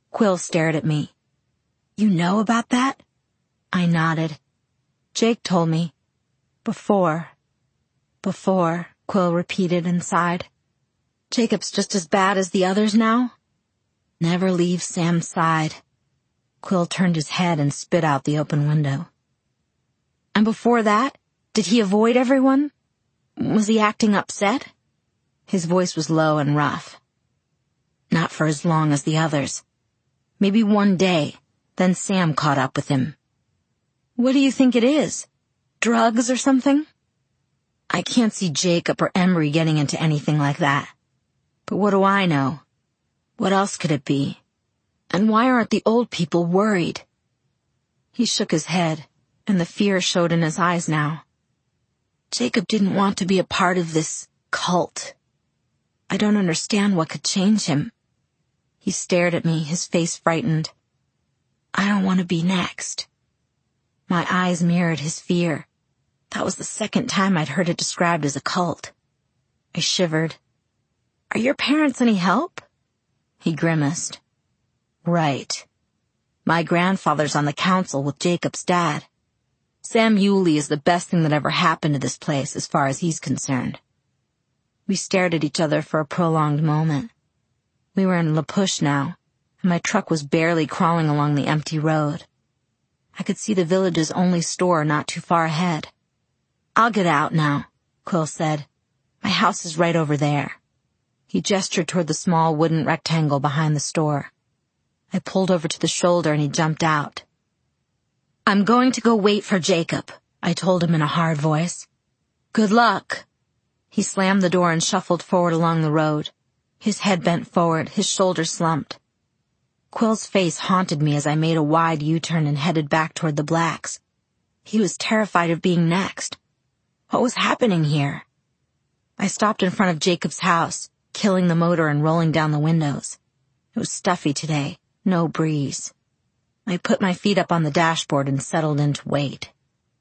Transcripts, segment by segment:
Quill stared at me. You know about that? I nodded. Jake told me. Before, Quill repeated and sighed. Jacob's just as bad as the others now? Never leave Sam's side. Quill turned his head and spit out the open window. And before that, did he avoid everyone? Was he acting upset? His voice was low and rough. Not for as long as the others. Maybe one day, then Sam caught up with him. What do you think it is? Drugs or something? I can't see Jacob or Embry getting into anything like that. But what do I know? What else could it be? And why aren't the old people worried? He shook his head, and the fear showed in his eyes now. Jacob didn't want to be a part of this cult. I don't understand what could change him. He stared at me, his face frightened. I don't want to be next. My eyes mirrored his fear. That was the second time I'd heard it described as a cult. I shivered. Are your parents any help? He grimaced. Right. My grandfather's on the council with Jacob's dad. Sam Yulee is the best thing that ever happened to this place as far as he's concerned. We stared at each other for a prolonged moment. We were in La Push now, and my truck was barely crawling along the empty road. I could see the village's only store not too far ahead. I'll get out now, Quill said. My house is right over there. He gestured toward the small wooden rectangle behind the store. I pulled over to the shoulder and he jumped out. I'm going to go wait for Jacob, I told him in a hard voice. Good luck. He slammed the door and shuffled forward along the road. His head bent forward, his shoulders slumped. Quill's face haunted me as I made a wide U-turn and headed back toward the Blacks. He was terrified of being next. What was happening here? I stopped in front of Jacob's house, killing the motor and rolling down the windows. It was stuffy today, no breeze. I put my feet up on the dashboard and settled in to wait.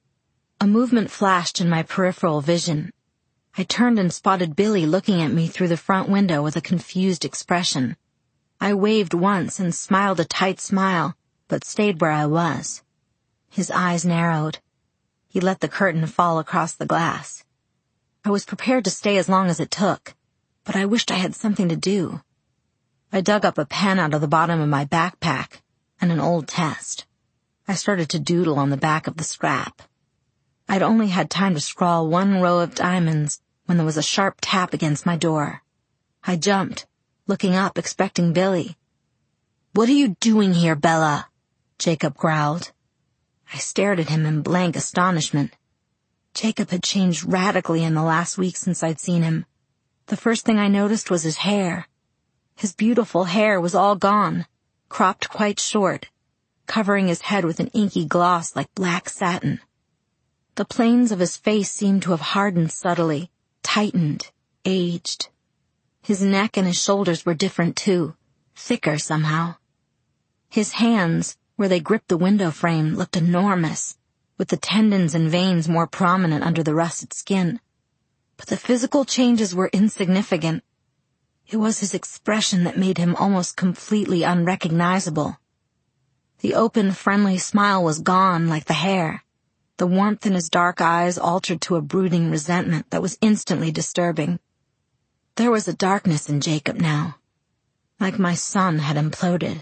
A movement flashed in my peripheral vision. I turned and spotted Billy looking at me through the front window with a confused expression. I waved once and smiled a tight smile, but stayed where I was. His eyes narrowed. He let the curtain fall across the glass. I was prepared to stay as long as it took, but I wished I had something to do. I dug up a pen out of the bottom of my backpack and an old test. I started to doodle on the back of the scrap. I'd only had time to scrawl one row of diamonds when there was a sharp tap against my door. I jumped, looking up, expecting Billy. What are you doing here, Bella? Jacob growled. I stared at him in blank astonishment. Jacob had changed radically in the last week since I'd seen him. The first thing I noticed was his hair. His beautiful hair was all gone, cropped quite short, covering his head with an inky gloss like black satin. The planes of his face seemed to have hardened subtly, tightened, aged. His neck and his shoulders were different too, thicker somehow. His hands, where they gripped the window frame, looked enormous, with the tendons and veins more prominent under the russet skin. But the physical changes were insignificant. It was his expression that made him almost completely unrecognizable. The open, friendly smile was gone like the hair. The warmth in his dark eyes altered to a brooding resentment that was instantly disturbing. There was a darkness in Jacob now, like my son had imploded.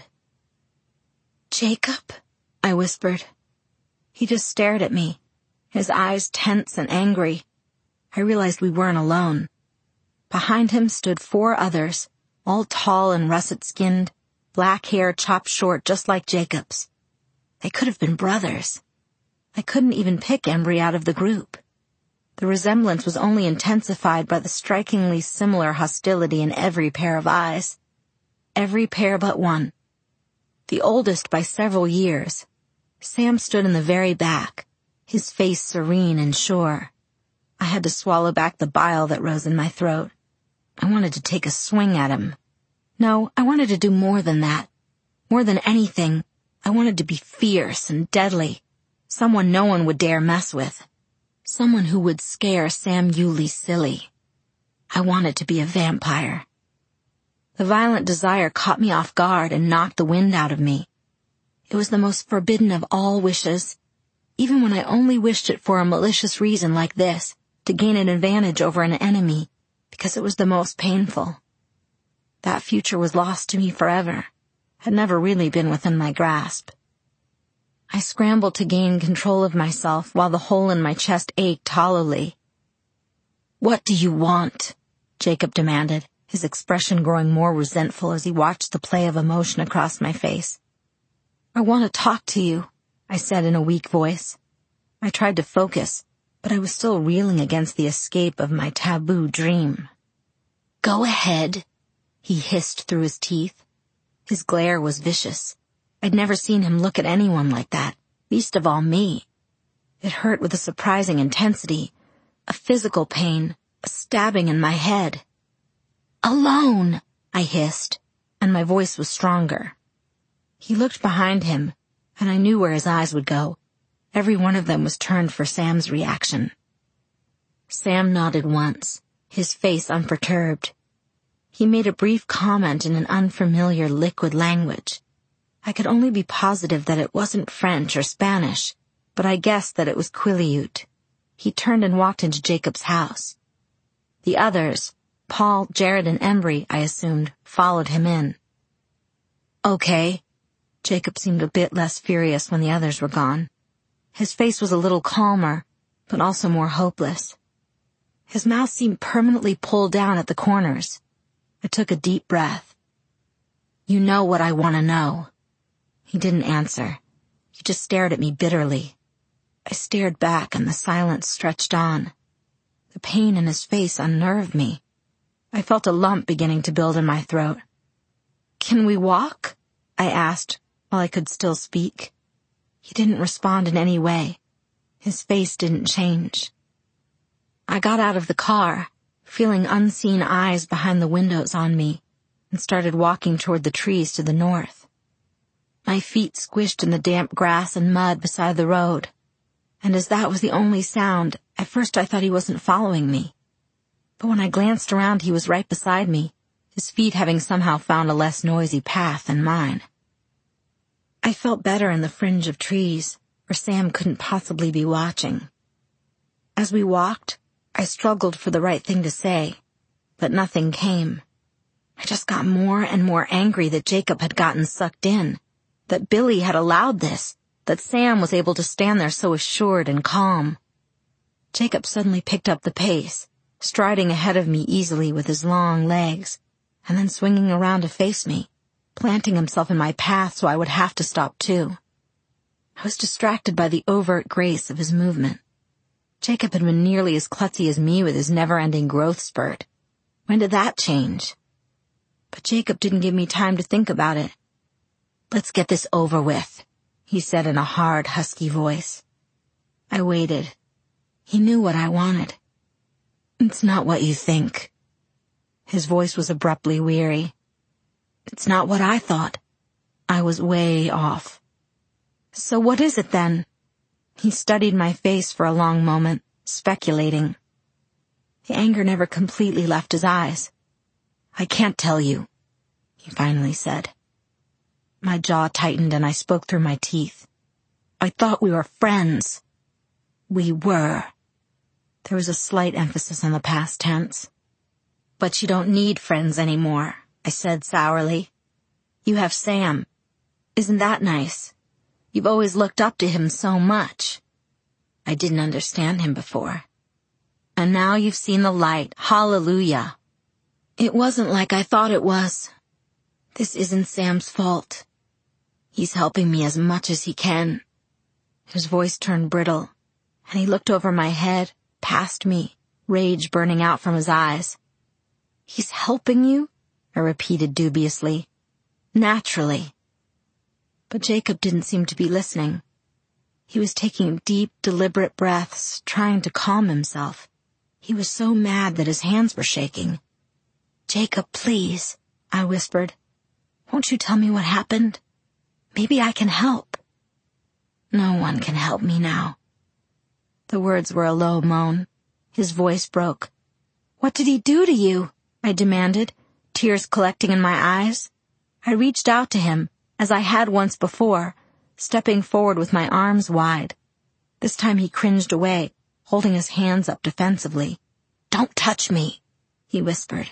Jacob? I whispered. He just stared at me, his eyes tense and angry. I realized we weren't alone. Behind him stood 4 others, all tall and russet-skinned, black hair chopped short just like Jacob's. They could have been brothers. I couldn't even pick Embry out of the group. The resemblance was only intensified by the strikingly similar hostility in every pair of eyes. Every pair but one. The oldest by several years. Sam stood in the very back, his face serene and sure. I had to swallow back the bile that rose in my throat. I wanted to take a swing at him. No, I wanted to do more than that. More than anything, I wanted to be fierce and deadly. Someone no one would dare mess with. Someone who would scare Sam Yulee silly. I wanted to be a vampire. The violent desire caught me off guard and knocked the wind out of me. It was the most forbidden of all wishes, even when I only wished it for a malicious reason like this, to gain an advantage over an enemy, because it was the most painful. That future was lost to me forever, had never really been within my grasp. I scrambled to gain control of myself while the hole in my chest ached hollowly. "What do you want?" Jacob demanded, his expression growing more resentful as he watched the play of emotion across my face. "I want to talk to you," I said in a weak voice. I tried to focus, but I was still reeling against the escape of my taboo dream. "Go ahead," he hissed through his teeth. His glare was vicious. I'd never seen him look at anyone like that, least of all me. It hurt with a surprising intensity, a physical pain, a stabbing in my head. "Alone," I hissed, and my voice was stronger. He looked behind him, and I knew where his eyes would go. Every one of them was turned for Sam's reaction. Sam nodded once, his face unperturbed. He made a brief comment in an unfamiliar liquid language. I could only be positive that it wasn't French or Spanish, but I guessed that it was Quileute. He turned and walked into Jacob's house. The others, Paul, Jared, and Embry, I assumed, followed him in. "Okay." Jacob seemed a bit less furious when the others were gone. His face was a little calmer, but also more hopeless. His mouth seemed permanently pulled down at the corners. I took a deep breath. "You know what I want to know." He didn't answer. He just stared at me bitterly. I stared back and the silence stretched on. The pain in his face unnerved me. I felt a lump beginning to build in my throat. "Can we walk?" I asked, while I could still speak. He didn't respond in any way. His face didn't change. I got out of the car, feeling unseen eyes behind the windows on me, and started walking toward the trees to the north. My feet squished in the damp grass and mud beside the road, and as that was the only sound, at first I thought he wasn't following me. But when I glanced around, he was right beside me, his feet having somehow found a less noisy path than mine. I felt better in the fringe of trees, where Sam couldn't possibly be watching. As we walked, I struggled for the right thing to say, but nothing came. I just got more and more angry that Jacob had gotten sucked in, that Billy had allowed this, that Sam was able to stand there so assured and calm. Jacob suddenly picked up the pace, striding ahead of me easily with his long legs, and then swinging around to face me, planting himself in my path so I would have to stop too. I was distracted by the overt grace of his movement. Jacob had been nearly as klutzy as me with his never-ending growth spurt. When did that change? But Jacob didn't give me time to think about it. "Let's get this over with," he said in a hard, husky voice. I waited. He knew what I wanted. "It's not what you think." His voice was abruptly weary. "It's not what I thought. I was way off." "So what is it then?" He studied my face for a long moment, speculating. The anger never completely left his eyes. "I can't tell you," he finally said. My jaw tightened and I spoke through my teeth. "I thought we were friends." "We were." There was a slight emphasis on the past tense. "But you don't need friends anymore," I said sourly. "You have Sam. Isn't that nice? You've always looked up to him so much." I didn't understand him before. "And now you've seen the light. Hallelujah." "It wasn't like I thought it was. This isn't Sam's fault. He's helping me as much as he can." His voice turned brittle, and he looked over my head, past me, rage burning out from his eyes. "He's helping you?" I repeated dubiously. "Naturally." But Jacob didn't seem to be listening. He was taking deep, deliberate breaths, trying to calm himself. He was so mad that his hands were shaking. "Jacob, please," I whispered. "Won't you tell me what happened? Maybe I can help." "No one can help me now." The words were a low moan. His voice broke. "What did he do to you?" I demanded. tears collecting in my eyes. I reached out to him, as I had once before, stepping forward with my arms wide. This time he cringed away, holding his hands up defensively. "Don't touch me," he whispered.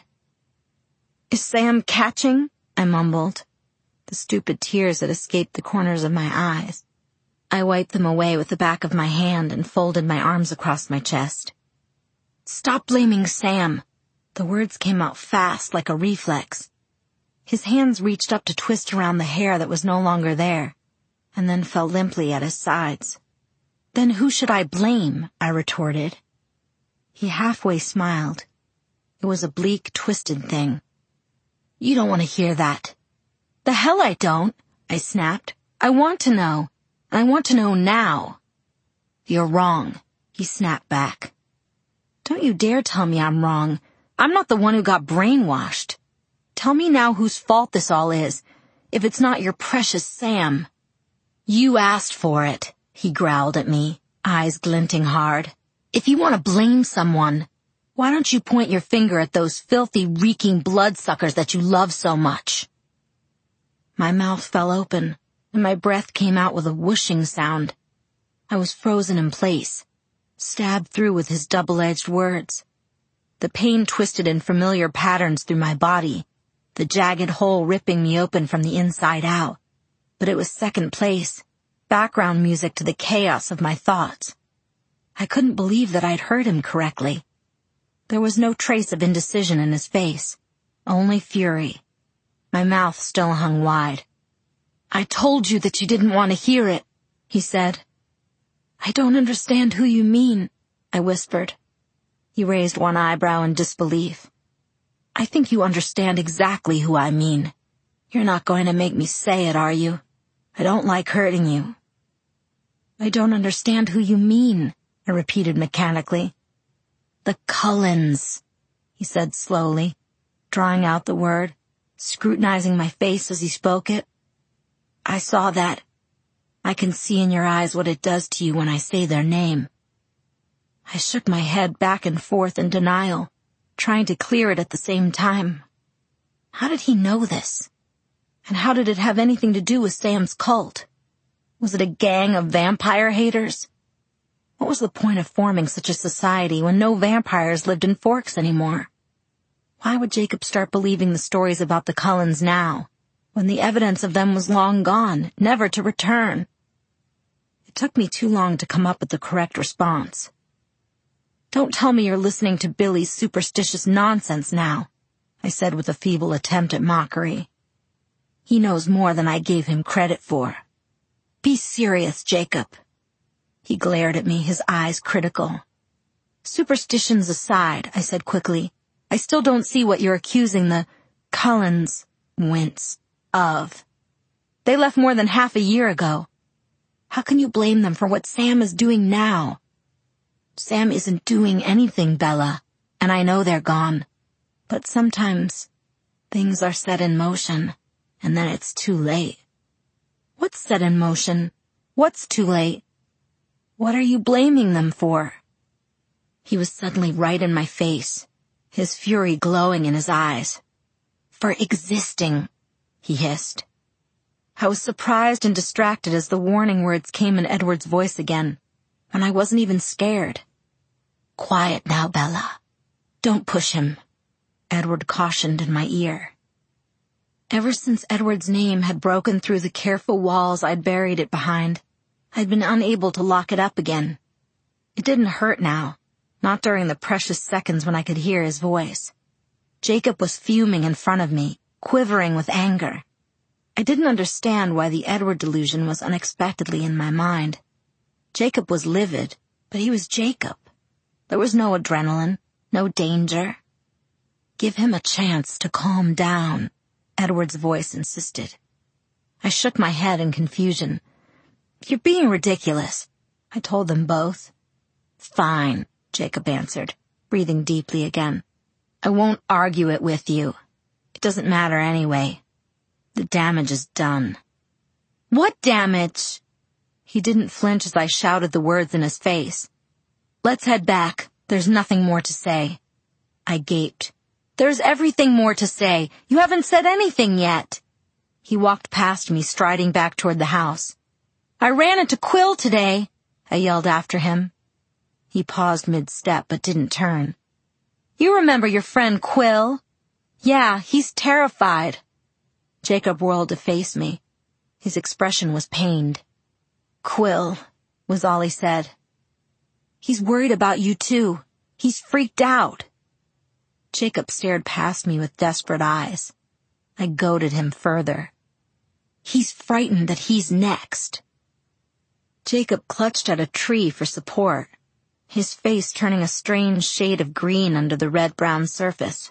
"Is Sam catching?" I mumbled. The stupid tears had escaped the corners of my eyes. I wiped them away with the back of my hand and folded my arms across my chest. "Stop blaming Sam." The words came out fast like a reflex. His hands reached up to twist around the hair that was no longer there, and then fell limply at his sides. "Then who should I blame?" I retorted. He halfway smiled. It was a bleak, twisted thing. "You don't want to hear that." "The hell I don't," I snapped. "I want to know. And I want to know now." "You're wrong," he snapped back. "Don't you dare tell me I'm wrong. I'm not the one who got brainwashed. Tell me now whose fault this all is, if it's not your precious Sam." "You asked for it," he growled at me, eyes glinting hard. "If you want to blame someone, why don't you point your finger at those filthy, reeking bloodsuckers that you love so much?" My mouth fell open, and my breath came out with a whooshing sound. I was frozen in place, stabbed through with his double-edged words. The pain twisted in familiar patterns through my body, the jagged hole ripping me open from the inside out. But it was second place, background music to the chaos of my thoughts. I couldn't believe that I'd heard him correctly. There was no trace of indecision in his face, only fury. My mouth still hung wide. "I told you that you didn't want to hear it," he said. "I don't understand who you mean," I whispered. He raised one eyebrow in disbelief. "I think you understand exactly who I mean. You're not going to make me say it, are you? I don't like hurting you." "I don't understand who you mean," I repeated mechanically. "The Cullens," he said slowly, drawing out the word, scrutinizing my face as he spoke it. "I saw that. I can see in your eyes what it does to you when I say their name." I shook my head back and forth in denial, trying to clear it at the same time. How did he know this? And how did it have anything to do with Sam's cult? Was it a gang of vampire haters? What was the point of forming such a society when no vampires lived in Forks anymore? Why would Jacob start believing the stories about the Cullens now, when the evidence of them was long gone, never to return? It took me too long to come up with the correct response. "Don't tell me you're listening to Billy's superstitious nonsense now," I said with a feeble attempt at mockery. "He knows more than I gave him credit for. Be serious, Jacob." He glared at me, his eyes critical. "Superstitions aside," I said quickly, "I still don't see what you're accusing the Cullens of. They left more than half a year ago. How can you blame them for what Sam is doing now?" "Sam isn't doing anything, Bella, and I know they're gone. But sometimes things are set in motion, and then it's too late." "What's set in motion? What's too late? What are you blaming them for?" He was suddenly right in my face, his fury glowing in his eyes. "For existing," he hissed. I was surprised and distracted as the warning words came in Edward's voice again, when I wasn't even scared. "Quiet now, Bella. Don't push him," Edward cautioned in my ear. Ever since Edward's name had broken through the careful walls I'd buried it behind, I'd been unable to lock it up again. It didn't hurt now, not during the precious seconds when I could hear his voice. Jacob was fuming in front of me, quivering with anger. I didn't understand why the Edward delusion was unexpectedly in my mind. Jacob was livid, but he was Jacob. There was no adrenaline, no danger. "Give him a chance to calm down," Edward's voice insisted. I shook my head in confusion. "You're being ridiculous," I told them both. "Fine," Jacob answered, breathing deeply again. "I won't argue it with you. It doesn't matter anyway. The damage is done." "What damage?" He didn't flinch as I shouted the words in his face. "Let's head back. There's nothing more to say." I gaped. There's everything more to say. You haven't said anything yet. He walked past me, striding back toward the house. I ran into Quill today, I yelled after him. He paused mid-step but didn't turn. You remember your friend Quill? Yeah, he's terrified. Jacob whirled to face me. His expression was pained. Quill, was all he said. He's worried about you too. He's freaked out. Jacob stared past me with desperate eyes. I goaded him further. He's frightened that he's next. Jacob clutched at a tree for support, his face turning a strange shade of green under the red-brown surface.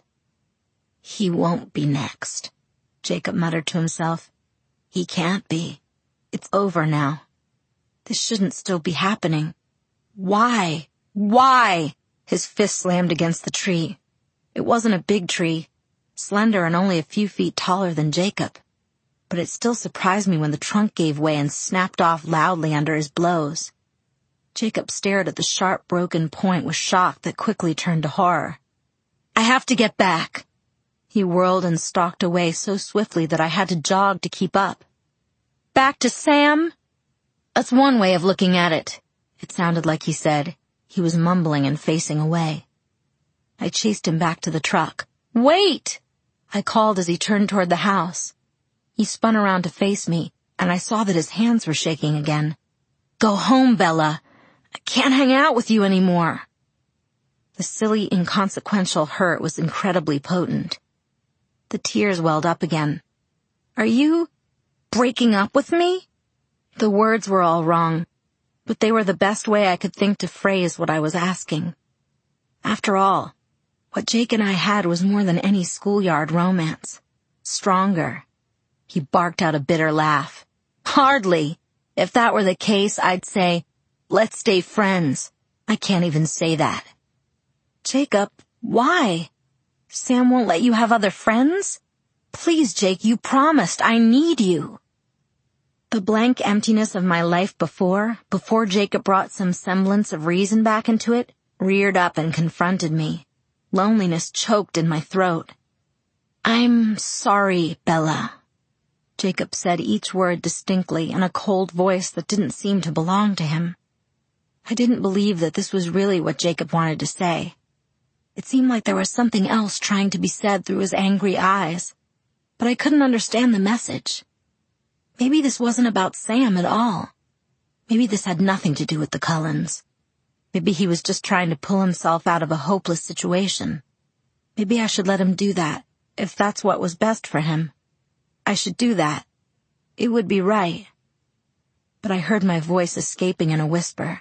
He won't be next, Jacob muttered to himself. He can't be. It's over now. This shouldn't still be happening. Why? Why? His fist slammed against the tree. It wasn't a big tree, slender and only a few feet taller than Jacob. But it still surprised me when the trunk gave way and snapped off loudly under his blows. Jacob stared at the sharp, broken point with shock that quickly turned to horror. I have to get back. He whirled and stalked away so swiftly that I had to jog to keep up. Back to Sam? That's one way of looking at it, it sounded like he said. He was mumbling and facing away. I chased him back to the truck. Wait! I called as he turned toward the house. He spun around to face me, and I saw that his hands were shaking again. Go home, Bella. I can't hang out with you anymore. The silly, inconsequential hurt was incredibly potent. The tears welled up again. Are you breaking up with me? The words were all wrong, but they were the best way I could think to phrase what I was asking. After all, what Jake and I had was more than any schoolyard romance. Stronger. He barked out a bitter laugh. Hardly. If that were the case, I'd say, let's stay friends. I can't even say that. Jacob, why? Sam won't let you have other friends? Please, Jake, you promised. I need you. The blank emptiness of my life before Jacob brought some semblance of reason back into it, reared up and confronted me. Loneliness choked in my throat. I'm sorry, Bella. Jacob said each word distinctly in a cold voice that didn't seem to belong to him. I didn't believe that this was really what Jacob wanted to say. It seemed like there was something else trying to be said through his angry eyes, but I couldn't understand the message. Maybe this wasn't about Sam at all. Maybe this had nothing to do with the Cullens. Maybe he was just trying to pull himself out of a hopeless situation. Maybe I should let him do that, if that's what was best for him. I should do that. It would be right. But I heard my voice escaping in a whisper.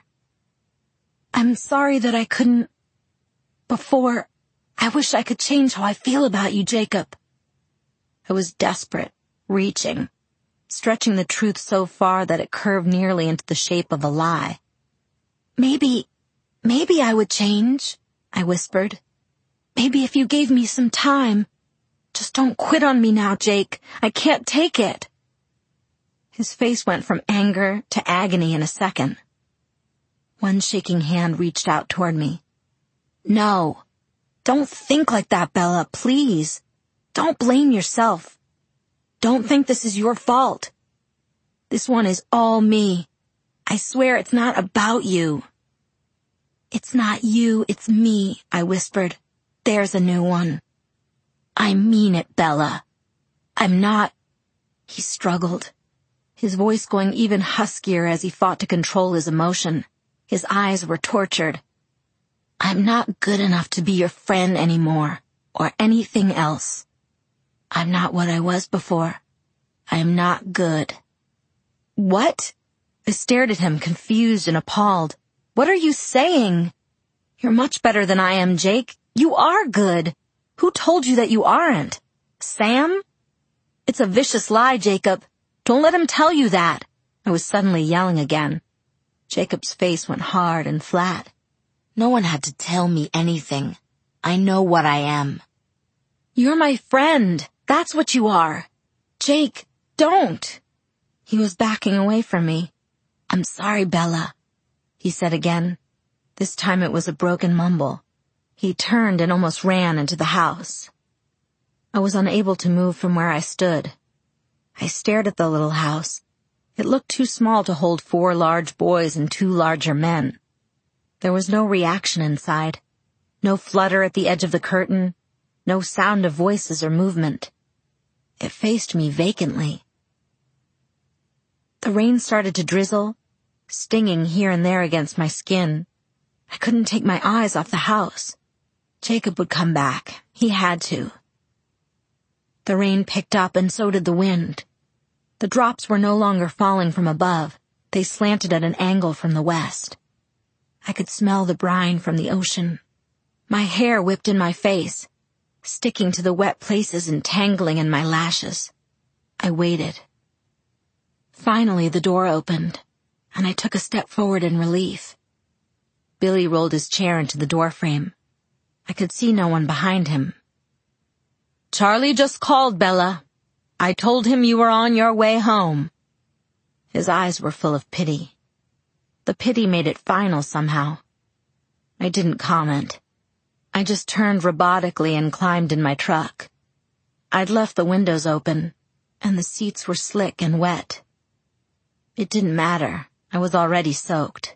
I'm sorry that I couldn't... Before, I wish I could change how I feel about you, Jacob. I was desperate, reaching, stretching the truth so far that it curved nearly into the shape of a lie. Maybe I would change, I whispered. Maybe if you gave me some time. Just don't quit on me now, Jake. I can't take it. His face went from anger to agony in a second. One shaking hand reached out toward me. No. Don't think like that, Bella, please. Don't blame yourself. Don't think this is your fault. This one is all me. I swear it's not about you. It's not you, it's me, I whispered. There's a new one. I mean it, Bella. I'm not... He struggled, his voice going even huskier as he fought to control his emotion. His eyes were tortured. I'm not good enough to be your friend anymore, or anything else. I'm not what I was before. I'm not good. What? I stared at him, confused and appalled. What are you saying? You're much better than I am, Jake. You are good. Who told you that you aren't? Sam? It's a vicious lie, Jacob. Don't let him tell you that. I was suddenly yelling again. Jacob's face went hard and flat. No one had to tell me anything. I know what I am. You're my friend. That's what you are. Jake, don't. He was backing away from me. I'm sorry, Bella, he said again. This time it was a broken mumble. He turned and almost ran into the house. I was unable to move from where I stood. I stared at the little house. It looked too small to hold 4 large boys and 2 larger men. There was no reaction inside. No flutter at the edge of the curtain. No sound of voices or movement. It faced me vacantly. The rain started to drizzle, stinging here and there against my skin. I couldn't take my eyes off the house. Jacob would come back. He had to. The rain picked up and so did the wind. The drops were no longer falling from above. They slanted at an angle from the west. I could smell the brine from the ocean. My hair whipped in my face, sticking to the wet places and tangling in my lashes. I waited. Finally, the door opened, and I took a step forward in relief. Billy rolled his chair into the doorframe. I could see no one behind him. "Charlie just called, Bella. I told him you were on your way home." His eyes were full of pity. The pity made it final somehow. I didn't comment. I just turned robotically and climbed in my truck. I'd left the windows open, and the seats were slick and wet. It didn't matter. I was already soaked.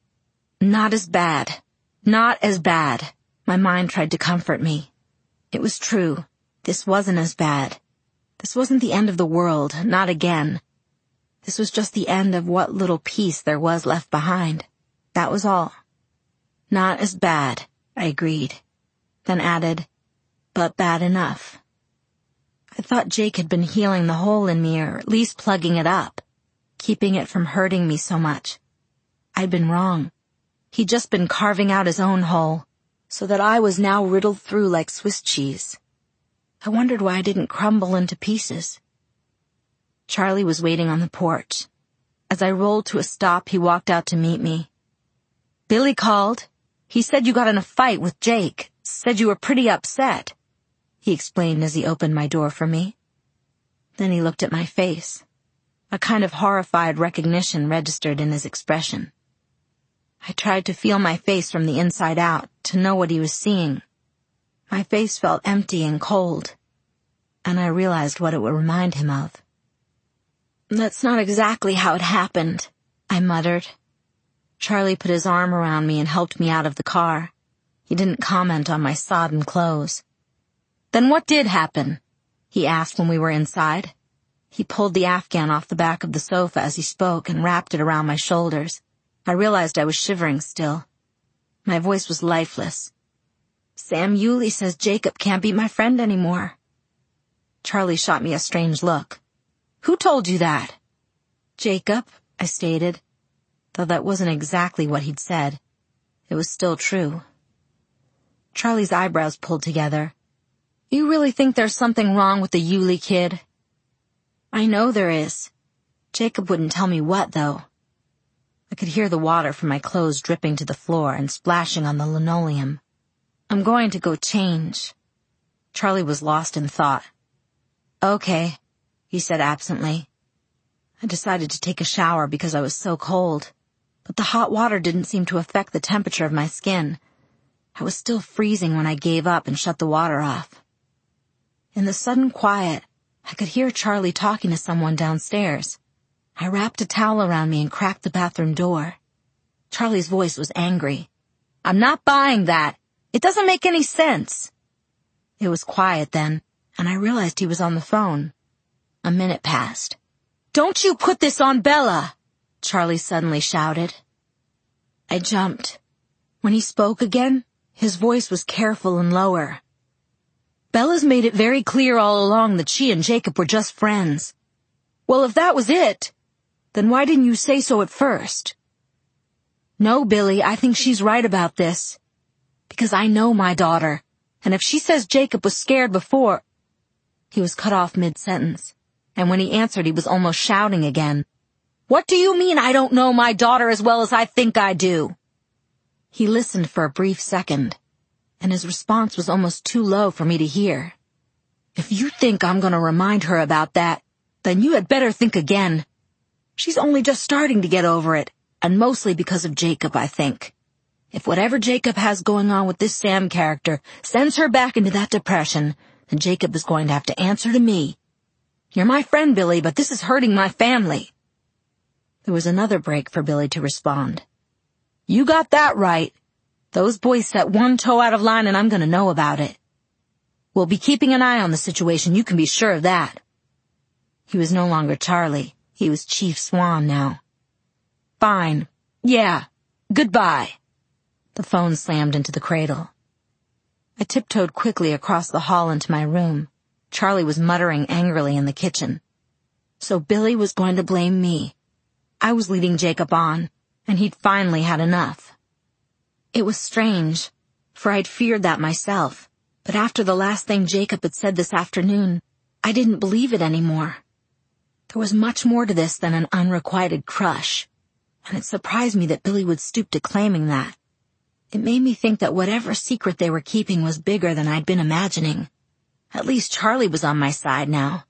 Not as bad. Not as bad. My mind tried to comfort me. It was true. This wasn't as bad. This wasn't the end of the world, not again. This was just the end of what little peace there was left behind. That was all. Not as bad, I agreed. Then added, but bad enough. I thought Jake had been healing the hole in me, or at least plugging it up, keeping it from hurting me so much. I'd been wrong. He'd just been carving out his own hole, so that I was now riddled through like Swiss cheese. I wondered why I didn't crumble into pieces. Charlie was waiting on the porch. As I rolled to a stop, he walked out to meet me. "Billy called. He said you got in a fight with Jake. Said you were pretty upset," he explained as he opened my door for me. Then he looked at my face. A kind of horrified recognition registered in his expression. I tried to feel my face from the inside out, to know what he was seeing. My face felt empty and cold, and I realized what it would remind him of. "That's not exactly how it happened," I muttered. Charlie put his arm around me and helped me out of the car. He didn't comment on my sodden clothes. "Then what did happen?" he asked when we were inside. He pulled the Afghan off the back of the sofa as he spoke and wrapped it around my shoulders. I realized I was shivering still. My voice was lifeless. "Sam Yulee says Jacob can't be my friend anymore." Charlie shot me a strange look. "Who told you that?" "Jacob," I stated, though that wasn't exactly what he'd said. It was still true. Charlie's eyebrows pulled together. "You really think there's something wrong with the Yulee kid?" "I know there is. Jacob wouldn't tell me what, though." I could hear the water from my clothes dripping to the floor and splashing on the linoleum. "I'm going to go change." Charlie was lost in thought. "Okay," he said absently. I decided to take a shower because I was so cold, but the hot water didn't seem to affect the temperature of my skin. I was still freezing when I gave up and shut the water off. In the sudden quiet, I could hear Charlie talking to someone downstairs. I wrapped a towel around me and cracked the bathroom door. Charlie's voice was angry. "I'm not buying that. It doesn't make any sense." It was quiet then, and I realized he was on the phone. A minute passed. "Don't you put this on Bella!" Charlie suddenly shouted. I jumped. When he spoke again, his voice was careful and lower. "Bella's made it very clear all along that she and Jacob were just friends." "Well, if that was it, then why didn't you say so at first?" "No, Billy, I think she's right about this. Because I know my daughter, and if she says Jacob was scared before—" He was cut off mid-sentence, and when he answered he was almost shouting again. "What do you mean I don't know my daughter as well as I think I do?" He listened for a brief second, and his response was almost too low for me to hear. "If you think I'm going to remind her about that, then you had better think again. She's only just starting to get over it, and mostly because of Jacob, I think. If whatever Jacob has going on with this Sam character sends her back into that depression, and Jacob is going to have to answer to me. You're my friend, Billy, but this is hurting my family. There was another break for Billy to respond. You got that right. Those boys set one toe out of line and I'm gonna know about it. We'll be keeping an eye on the situation, you can be sure of that. He was no longer Charlie. He was Chief Swan now. Fine. Yeah. Goodbye. The phone slammed into the cradle. I tiptoed quickly across the hall into my room. Charlie was muttering angrily in the kitchen. So Billy was going to blame me. I was leading Jacob on, and he'd finally had enough. It was strange, for I'd feared that myself, but after the last thing Jacob had said this afternoon, I didn't believe it anymore. There was much more to this than an unrequited crush, and it surprised me that Billy would stoop to claiming that. It made me think that whatever secret they were keeping was bigger than I'd been imagining. At least Charlie was on my side now.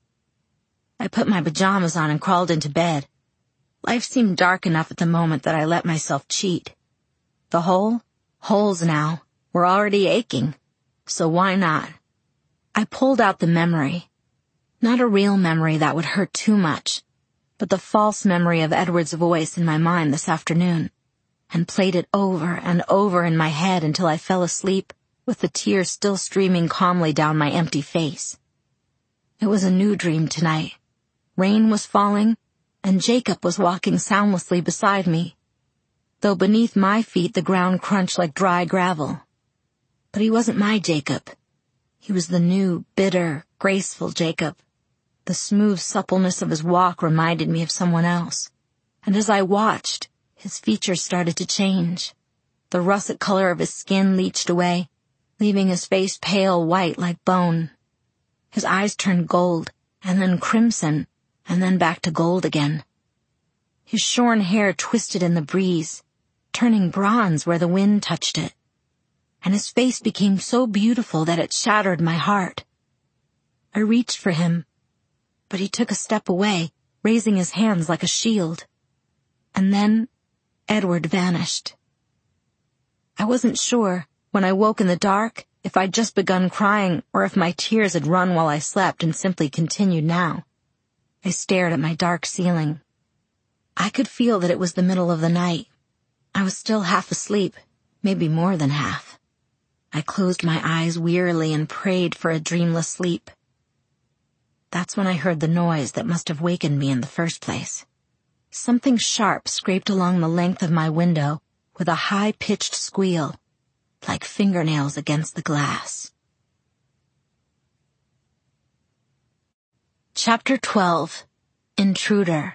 I put my pajamas on and crawled into bed. Life seemed dark enough at the moment that I let myself cheat. The holes now, were already aching, so why not? I pulled out the memory. Not a real memory that would hurt too much, but the false memory of Edward's voice in my mind this afternoon, and played it over and over in my head until I fell asleep with the tears still streaming calmly down my empty face. It was a new dream tonight. Rain was falling, and Jacob was walking soundlessly beside me, though beneath my feet the ground crunched like dry gravel. But he wasn't my Jacob. He was the new, bitter, graceful Jacob. The smooth suppleness of his walk reminded me of someone else, and as I watched, his features started to change. The russet color of his skin leached away, leaving his face pale white like bone. His eyes turned gold, and then crimson, and then back to gold again. His shorn hair twisted in the breeze, turning bronze where the wind touched it. And his face became so beautiful that it shattered my heart. I reached for him, but he took a step away, raising his hands like a shield. And then Edward vanished. I wasn't sure, when I woke in the dark, if I'd just begun crying or if my tears had run while I slept and simply continued now. I stared at my dark ceiling. I could feel that it was the middle of the night. I was still half asleep, maybe more than half. I closed my eyes wearily and prayed for a dreamless sleep. That's when I heard the noise that must have wakened me in the first place. Something sharp scraped along the length of my window with a high-pitched squeal, like fingernails against the glass. Chapter 12. Intruder.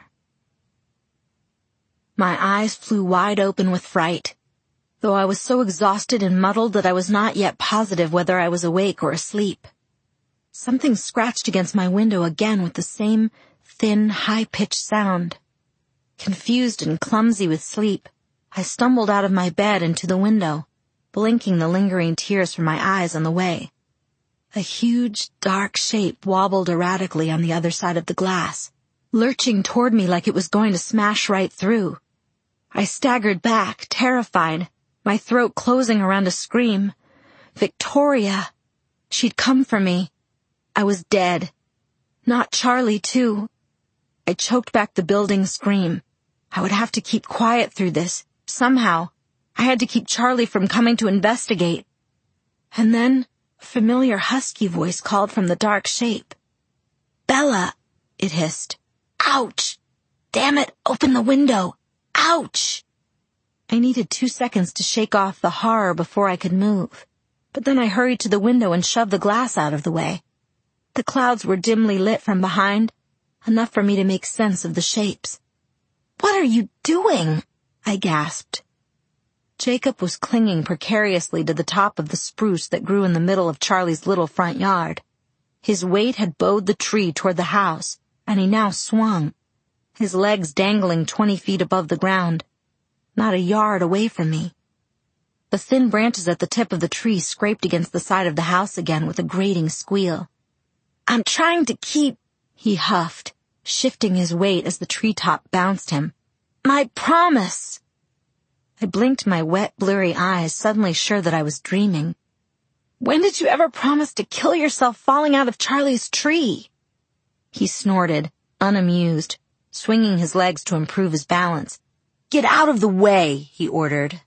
My eyes flew wide open with fright, though I was so exhausted and muddled that I was not yet positive whether I was awake or asleep. Something scratched against my window again with the same thin, high-pitched sound. Confused and clumsy with sleep, I stumbled out of my bed and to the window, blinking the lingering tears from my eyes on the way. A huge, dark shape wobbled erratically on the other side of the glass, lurching toward me like it was going to smash right through. I staggered back, terrified, my throat closing around a scream. Victoria! She'd come for me. I was dead. Not Charlie, too. I choked back the building scream. I would have to keep quiet through this, somehow. I had to keep Charlie from coming to investigate. And then a familiar husky voice called from the dark shape. Bella, it hissed. Ouch! Damn it, open the window! Ouch! I needed 2 seconds to shake off the horror before I could move, but then I hurried to the window and shoved the glass out of the way. The clouds were dimly lit from behind, enough for me to make sense of the shapes. What are you doing? I gasped. Jacob was clinging precariously to the top of the spruce that grew in the middle of Charlie's little front yard. His weight had bowed the tree toward the house, and he now swung, his legs dangling 20 feet above the ground, not a yard away from me. The thin branches at the tip of the tree scraped against the side of the house again with a grating squeal. I'm trying to keep, he huffed, shifting his weight as the treetop bounced him. My promise! I blinked my wet, blurry eyes, suddenly sure that I was dreaming. When did you ever promise to kill yourself falling out of Charlie's tree? He snorted, unamused, swinging his legs to improve his balance. Get out of the way, he ordered.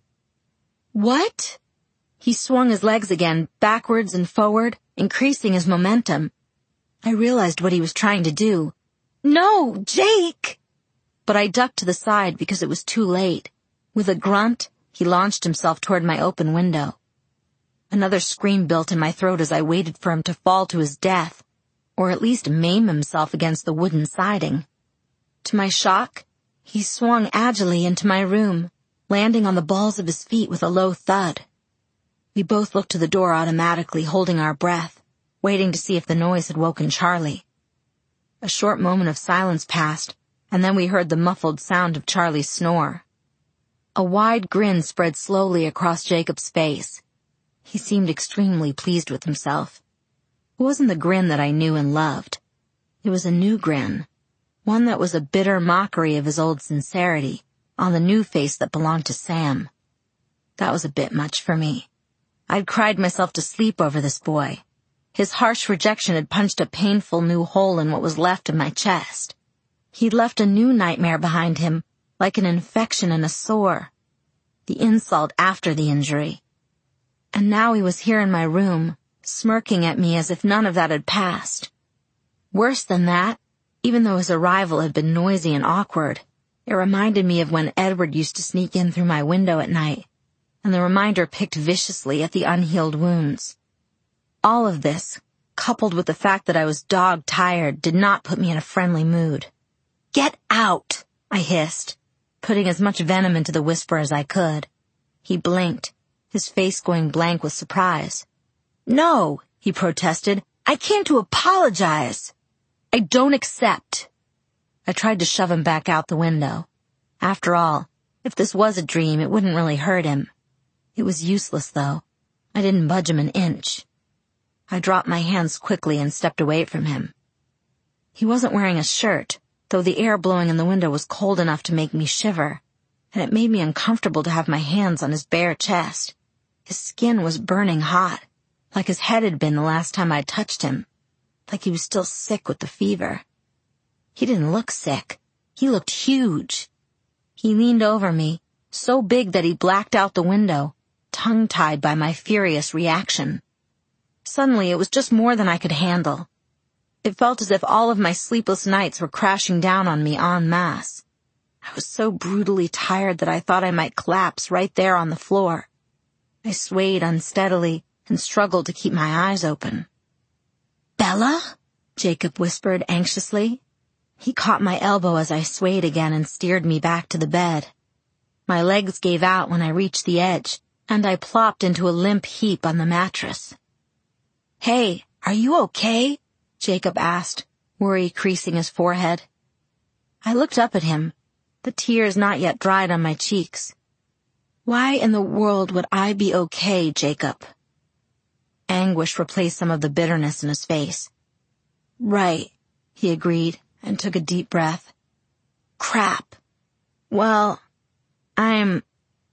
What? He swung his legs again, backwards and forward, increasing his momentum. I realized what he was trying to do. No, Jake! But I ducked to the side because it was too late. With a grunt, he launched himself toward my open window. Another scream built in my throat as I waited for him to fall to his death, or at least maim himself against the wooden siding. To my shock, he swung agilely into my room, landing on the balls of his feet with a low thud. We both looked to the door automatically, holding our breath, waiting to see if the noise had woken Charlie. A short moment of silence passed, and then we heard the muffled sound of Charlie's snore. A wide grin spread slowly across Jacob's face. He seemed extremely pleased with himself. It wasn't the grin that I knew and loved. It was a new grin, one that was a bitter mockery of his old sincerity, on the new face that belonged to Sam. That was a bit much for me. I'd cried myself to sleep over this boy. His harsh rejection had punched a painful new hole in what was left of my chest. He'd left a new nightmare behind him, like an infection and a sore. The insult after the injury. And now he was here in my room, smirking at me as if none of that had passed. Worse than that, even though his arrival had been noisy and awkward, it reminded me of when Edward used to sneak in through my window at night, and the reminder picked viciously at the unhealed wounds. All of this, coupled with the fact that I was dog-tired, did not put me in a friendly mood. Get out, I hissed, putting as much venom into the whisper as I could. He blinked, his face going blank with surprise. No, he protested. I came to apologize. I don't accept. I tried to shove him back out the window. After all, if this was a dream, it wouldn't really hurt him. It was useless, though. I didn't budge him an inch. I dropped my hands quickly and stepped away from him. He wasn't wearing a shirt, though the air blowing in the window was cold enough to make me shiver, and it made me uncomfortable to have my hands on his bare chest. His skin was burning hot, like his head had been the last time I touched him, like he was still sick with the fever. He didn't look sick. He looked huge. He leaned over me, so big that he blacked out the window, tongue-tied by my furious reaction. Suddenly, it was just more than I could handle. It felt as if all of my sleepless nights were crashing down on me en masse. I was so brutally tired that I thought I might collapse right there on the floor. I swayed unsteadily and struggled to keep my eyes open. Bella? Jacob whispered anxiously. He caught my elbow as I swayed again and steered me back to the bed. My legs gave out when I reached the edge, and I plopped into a limp heap on the mattress. Hey, are you okay? Jacob asked, worry creasing his forehead. I looked up at him, the tears not yet dried on my cheeks. Why in the world would I be okay, Jacob? Anguish replaced some of the bitterness in his face. Right, he agreed and took a deep breath. Crap. Well, I'm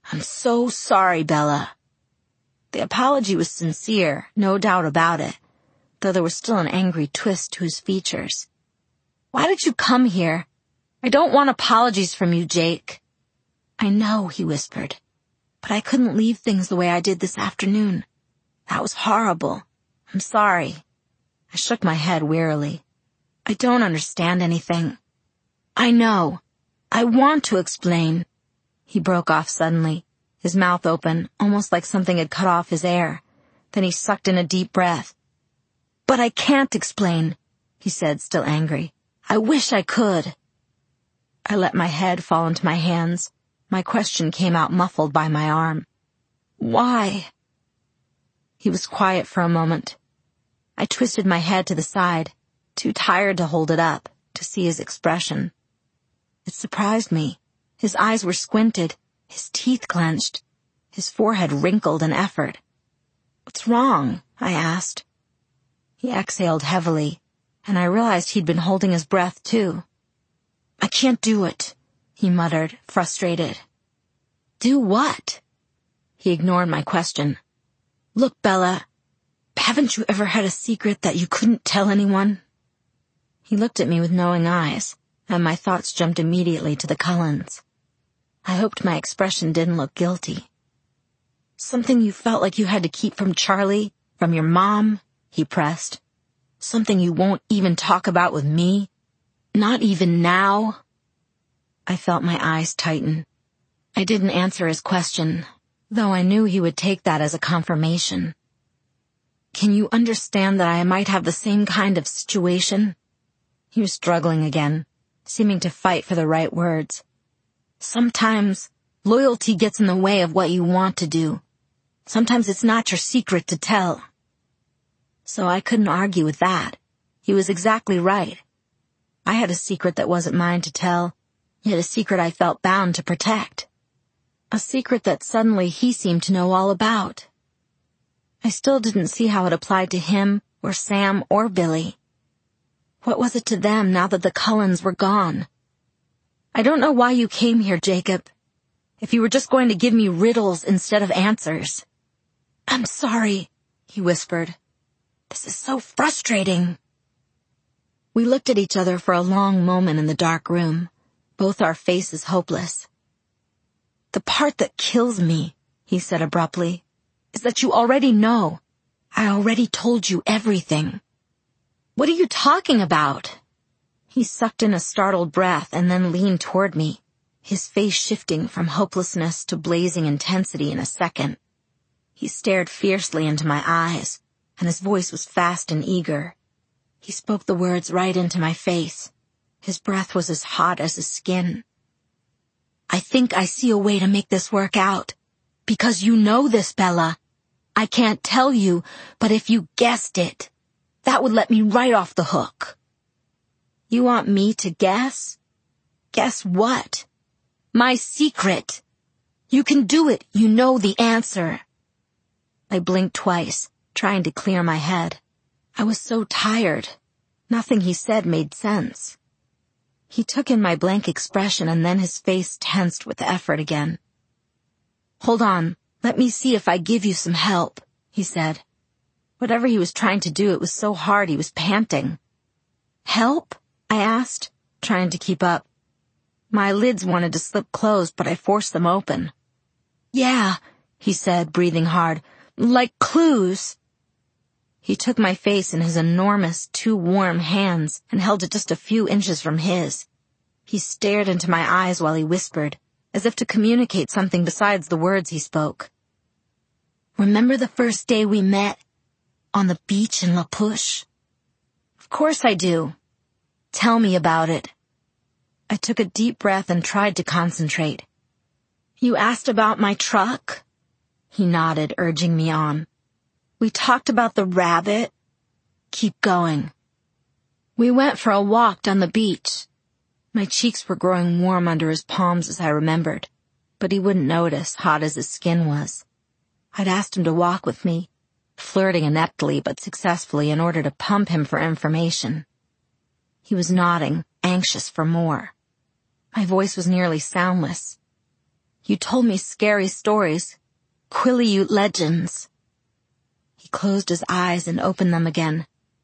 so sorry, Bella. The apology was sincere, no doubt about it, though there was still an angry twist to his features. Why did you come here? I don't want apologies from you, Jake. I know, he whispered, but I couldn't leave things the way I did this afternoon. That was horrible. I'm sorry. I shook my head wearily. I don't understand anything. I know. I want to explain. He broke off suddenly, his mouth open, almost like something had cut off his air. Then he sucked in a deep breath. But I can't explain, he said, still angry. I wish I could. I let my head fall into my hands. My question came out muffled by my arm. Why? He was quiet for a moment. I twisted my head to the side, too tired to hold it up, to see his expression. It surprised me. His eyes were squinted, his teeth clenched, his forehead wrinkled in effort. What's wrong? I asked. He exhaled heavily, and I realized he'd been holding his breath too. I can't do it, he muttered, frustrated. Do what? He ignored my question. Look, Bella, Haven't you ever had a secret that you couldn't tell anyone? He looked at me with knowing eyes, and my thoughts jumped immediately to the Cullens. I hoped my expression didn't look guilty. Something you felt like you had to keep from Charlie, from your mom, he pressed. Something you won't even talk about with me? Not even now? I felt my eyes tighten. I didn't answer his question, though I knew he would take that as a confirmation. Can you understand that I might have the same kind of situation? He was struggling again, seeming to fight for the right words. Sometimes loyalty gets in the way of what you want to do. Sometimes it's not your secret to tell. So I couldn't argue with that. He was exactly right. I had a secret that wasn't mine to tell, yet a secret I felt bound to protect. A secret that suddenly he seemed to know all about. I still didn't see how it applied to him, or Sam, or Billy. What was it to them now that the Cullens were gone? I don't know why you came here, Jacob. If you were just going to give me riddles instead of answers. I'm sorry, he whispered. This is so frustrating. We looked at each other for a long moment in the dark room, both our faces hopeless. The part that kills me, he said abruptly, is that you already know. I already told you everything. What are you talking about? He sucked in a startled breath and then leaned toward me, his face shifting from hopelessness to blazing intensity in a second. He stared fiercely into my eyes, and his voice was fast and eager. He spoke the words right into my face. His breath was as hot as his skin. I think I see a way to make this work out. Because you know this, Bella. I can't tell you, but if you guessed it, that would let me right off the hook. You want me to guess? Guess what? My secret. You can do it. You know the answer. I blinked twice, trying to clear my head. I was so tired. Nothing he said made sense. He took in my blank expression and then his face tensed with effort again. Hold on, let me see if I give you some help, he said. Whatever he was trying to do, it was so hard he was panting. Help? I asked, trying to keep up. My lids wanted to slip closed, but I forced them open. Yeah, he said, breathing hard. Like clues. He took my face in his enormous, too warm hands and held it just a few inches from his. He stared into my eyes while he whispered, as if to communicate something besides the words he spoke. Remember the first day we met? On the beach in La Push? Of course I do. Tell me about it. I took a deep breath and tried to concentrate. You asked about my truck? He nodded, urging me on. We talked about the rabbit. Keep going. We went for a walk down the beach. My cheeks were growing warm under his palms as I remembered, but he wouldn't notice, hot as his skin was. I'd asked him to walk with me, flirting ineptly but successfully in order to pump him for information. He was nodding, anxious for more. My voice was nearly soundless. You told me scary stories, Quileute legends. He closed his eyes and opened them again.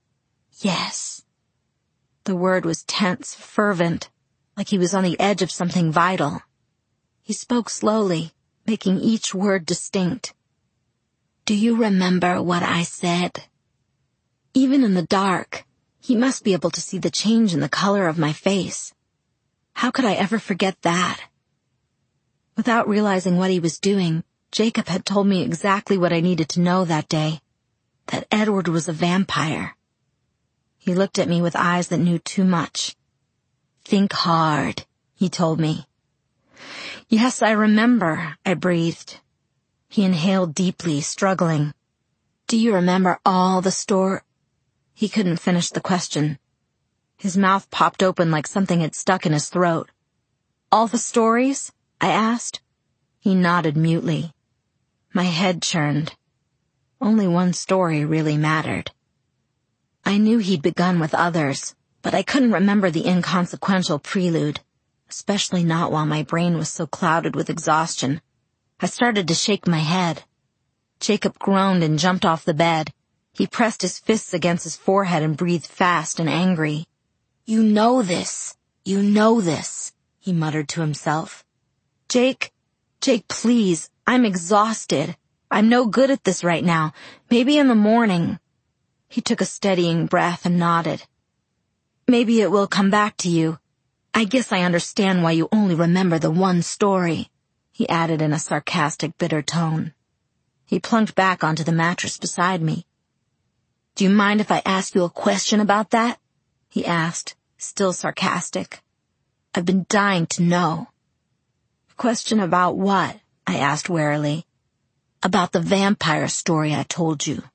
Yes. The word was tense, fervent, like he was on the edge of something vital. He spoke slowly, making each word distinct. Do you remember what I said? Even in the dark, he must be able to see the change in the color of my face. How could I ever forget that? Without realizing what he was doing, Jacob had told me exactly what I needed to know that day. That Edward was a vampire. He looked at me with eyes that knew too much. Think hard, he told me. Yes, I remember, I breathed. He inhaled deeply, struggling. Do you remember all the He couldn't finish the question. His mouth popped open like something had stuck in his throat. All the stories? I asked. He nodded mutely. My head churned. Only one story really mattered. I knew he'd begun with others, but I couldn't remember the inconsequential prelude, especially not while my brain was so clouded with exhaustion. I started to shake my head. Jacob groaned and jumped off the bed. He pressed his fists against his forehead and breathed fast and angry. "You know this. You know this," he muttered to himself. Jake, please, I'm exhausted. I'm no good at this right now. Maybe in the morning." He took a steadying breath and nodded. "Maybe it will come back to you. I guess I understand why you only remember the one story," he added in a sarcastic, bitter tone. He plunked back onto the mattress beside me. "Do you mind if I ask you a question about that?" he asked, still sarcastic. "I've been dying to know." "Question about what?" I asked warily. "About the vampire story I told you."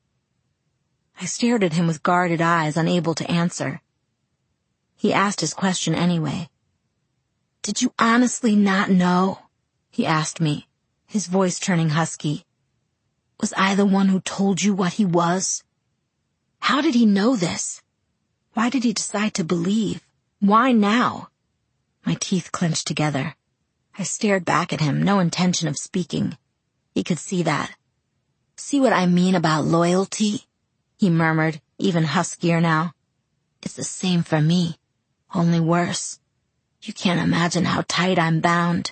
I stared at him with guarded eyes, unable to answer. He asked his question anyway. "Did you honestly not know?" he asked me, his voice turning husky. "Was I the one who told you what he was? How did he know this? Why did he decide to believe? Why now?" My teeth clenched together. I stared back at him, no intention of speaking. He could see that. "See what I mean about loyalty?" he murmured, even huskier now. "It's the same for me, only worse. You can't imagine how tight I'm bound."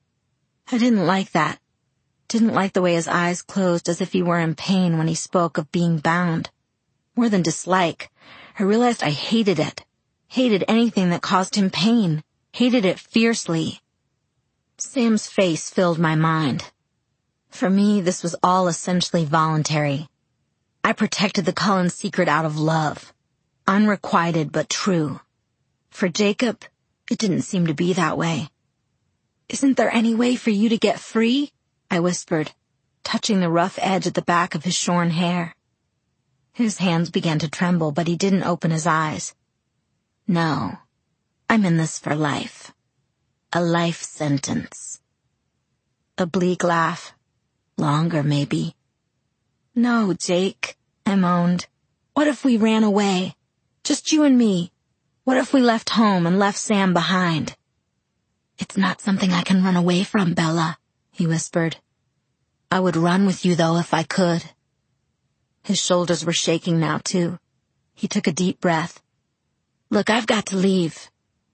I didn't like that. Didn't like the way his eyes closed as if he were in pain when he spoke of being bound. More than dislike, I realized I hated it. Hated anything that caused him pain. Hated it fiercely. Sam's face filled my mind. For me, this was all essentially voluntary. I protected the Cullens' secret out of love. Unrequited but true. For Jacob, it didn't seem to be that way. "Isn't there any way for you to get free?" I whispered, touching the rough edge at the back of his shorn hair. His hands began to tremble, but he didn't open his eyes. "No, I'm in this for life. A life sentence." A bleak laugh. "Longer, maybe." "No, Jake," I moaned. "What if we ran away? Just you and me. What if we left home and left Sam behind?" "It's not something I can run away from, Bella," he whispered. "I would run with you, though, if I could." His shoulders were shaking now, too. He took a deep breath. "Look, I've got to leave."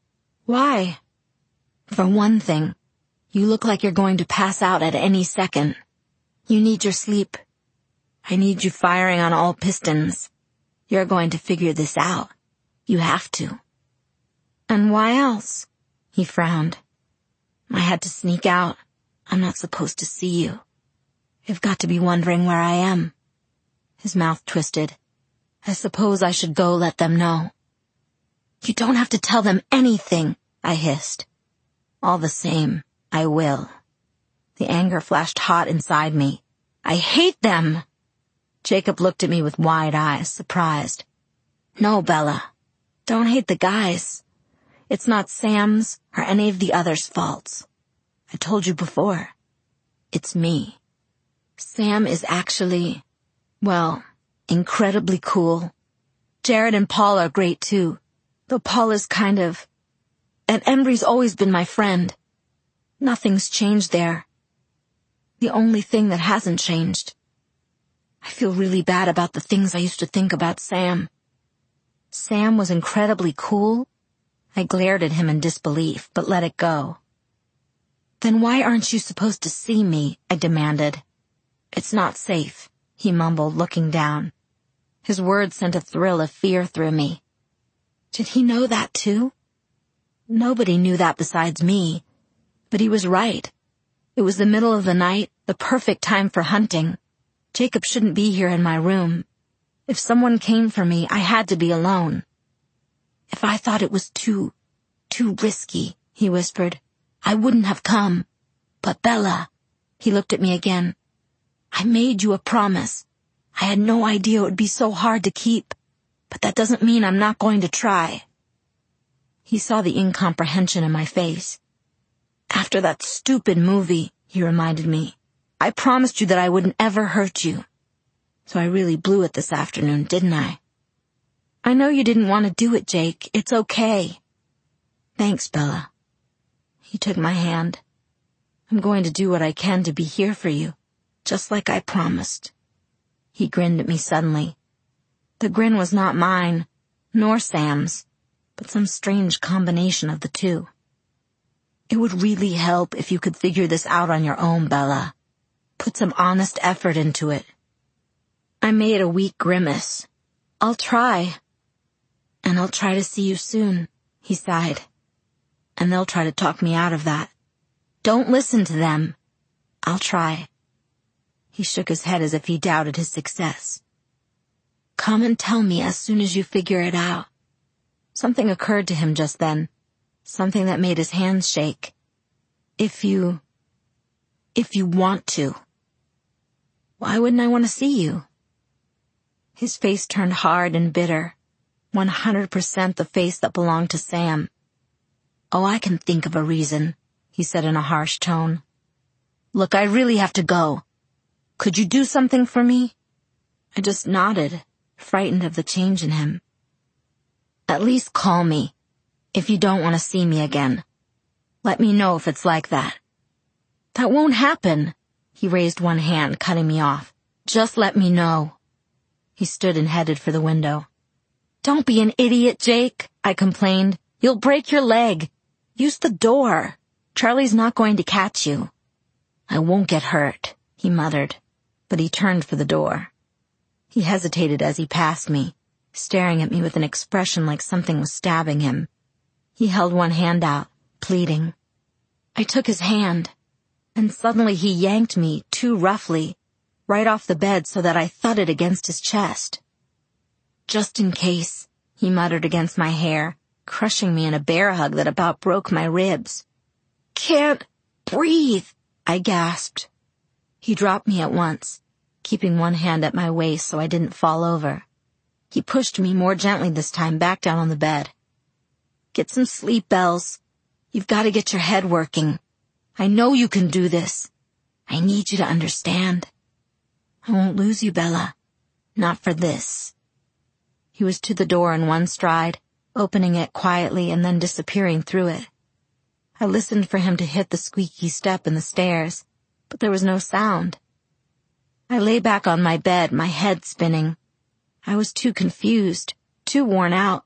"Why?" "For one thing, you look like you're going to pass out at any second. You need your sleep. I need you firing on all pistons. You're going to figure this out. You have to." "And why else?" He frowned. "I had to sneak out. I'm not supposed to see you. You've got to be wondering where I am." His mouth twisted. "I suppose I should go let them know." "You don't have to tell them anything," I hissed. "All the same, I will." The anger flashed hot inside me. "I hate them!" Jacob looked at me with wide eyes, surprised. "No, Bella. Don't hate the guys. It's not Sam's or any of the others' faults. I told you before. It's me. Sam is actually, well, incredibly cool. Jared and Paul are great too, though Paul is kind of... And Embry's always been my friend. Nothing's changed there. The only thing that hasn't changed. I feel really bad about the things I used to think about Sam." Sam was incredibly cool? I glared at him in disbelief, but let it go. "Then why aren't you supposed to see me?" I demanded. "It's not safe," he mumbled, looking down. His words sent a thrill of fear through me. Did he know that too? Nobody knew that besides me. But he was right. It was the middle of the night, the perfect time for hunting. Jacob shouldn't be here in my room. If someone came for me, I had to be alone. "If I thought it was too risky," he whispered, "I wouldn't have come. But Bella," he looked at me again, "I made you a promise. I had no idea it would be so hard to keep. But that doesn't mean I'm not going to try." He saw the incomprehension in my face. "After that stupid movie," he reminded me, "I promised you that I wouldn't ever hurt you. So I really blew it this afternoon, didn't I?" "I know you didn't want to do it, Jake. It's okay." "Thanks, Bella." He took my hand. "I'm going to do what I can to be here for you, just like I promised." He grinned at me suddenly. The grin was not mine, nor Sam's, but some strange combination of the two. It would really help if you could figure this out on your own, Bella. Put some honest effort into it. I made a weak grimace. I'll try. And I'll try to see you soon, he sighed. And they'll try to talk me out of that. Don't listen to them. I'll try. He shook his head as if he doubted his success. Come and tell me as soon as you figure it out. Something occurred to him just then. Something that made his hands shake. If you want to. Why wouldn't I want to see you? His face turned hard and bitter. 100% the face that belonged to Sam. Oh, I can think of a reason, he said in a harsh tone. Look, I really have to go. Could you do something for me? I just nodded, frightened of the change in him. At least call me, if you don't want to see me again. Let me know if it's like that. That won't happen. He raised one hand, cutting me off. Just let me know. He stood and headed for the window. Don't be an idiot, Jake, I complained. You'll break your leg. Use the door. Charlie's not going to catch you. I won't get hurt, he muttered, but he turned for the door. He hesitated as he passed me, staring at me with an expression like something was stabbing him. He held one hand out, pleading. I took his hand, and suddenly he yanked me, too roughly, right off the bed so that I thudded against his chest. Just in case, he muttered against my hair, crushing me in a bear hug that about broke my ribs. Can't breathe, I gasped. He dropped me at once, keeping one hand at my waist so I didn't fall over. He pushed me more gently this time back down on the bed. Get some sleep, Bells. You've got to get your head working. I know you can do this. I need you to understand. I won't lose you, Bella. Not for this. He was to the door in one stride, opening it quietly and then disappearing through it. I listened for him to hit the squeaky step in the stairs, but there was no sound. I lay back on my bed, my head spinning. I was too confused, too worn out.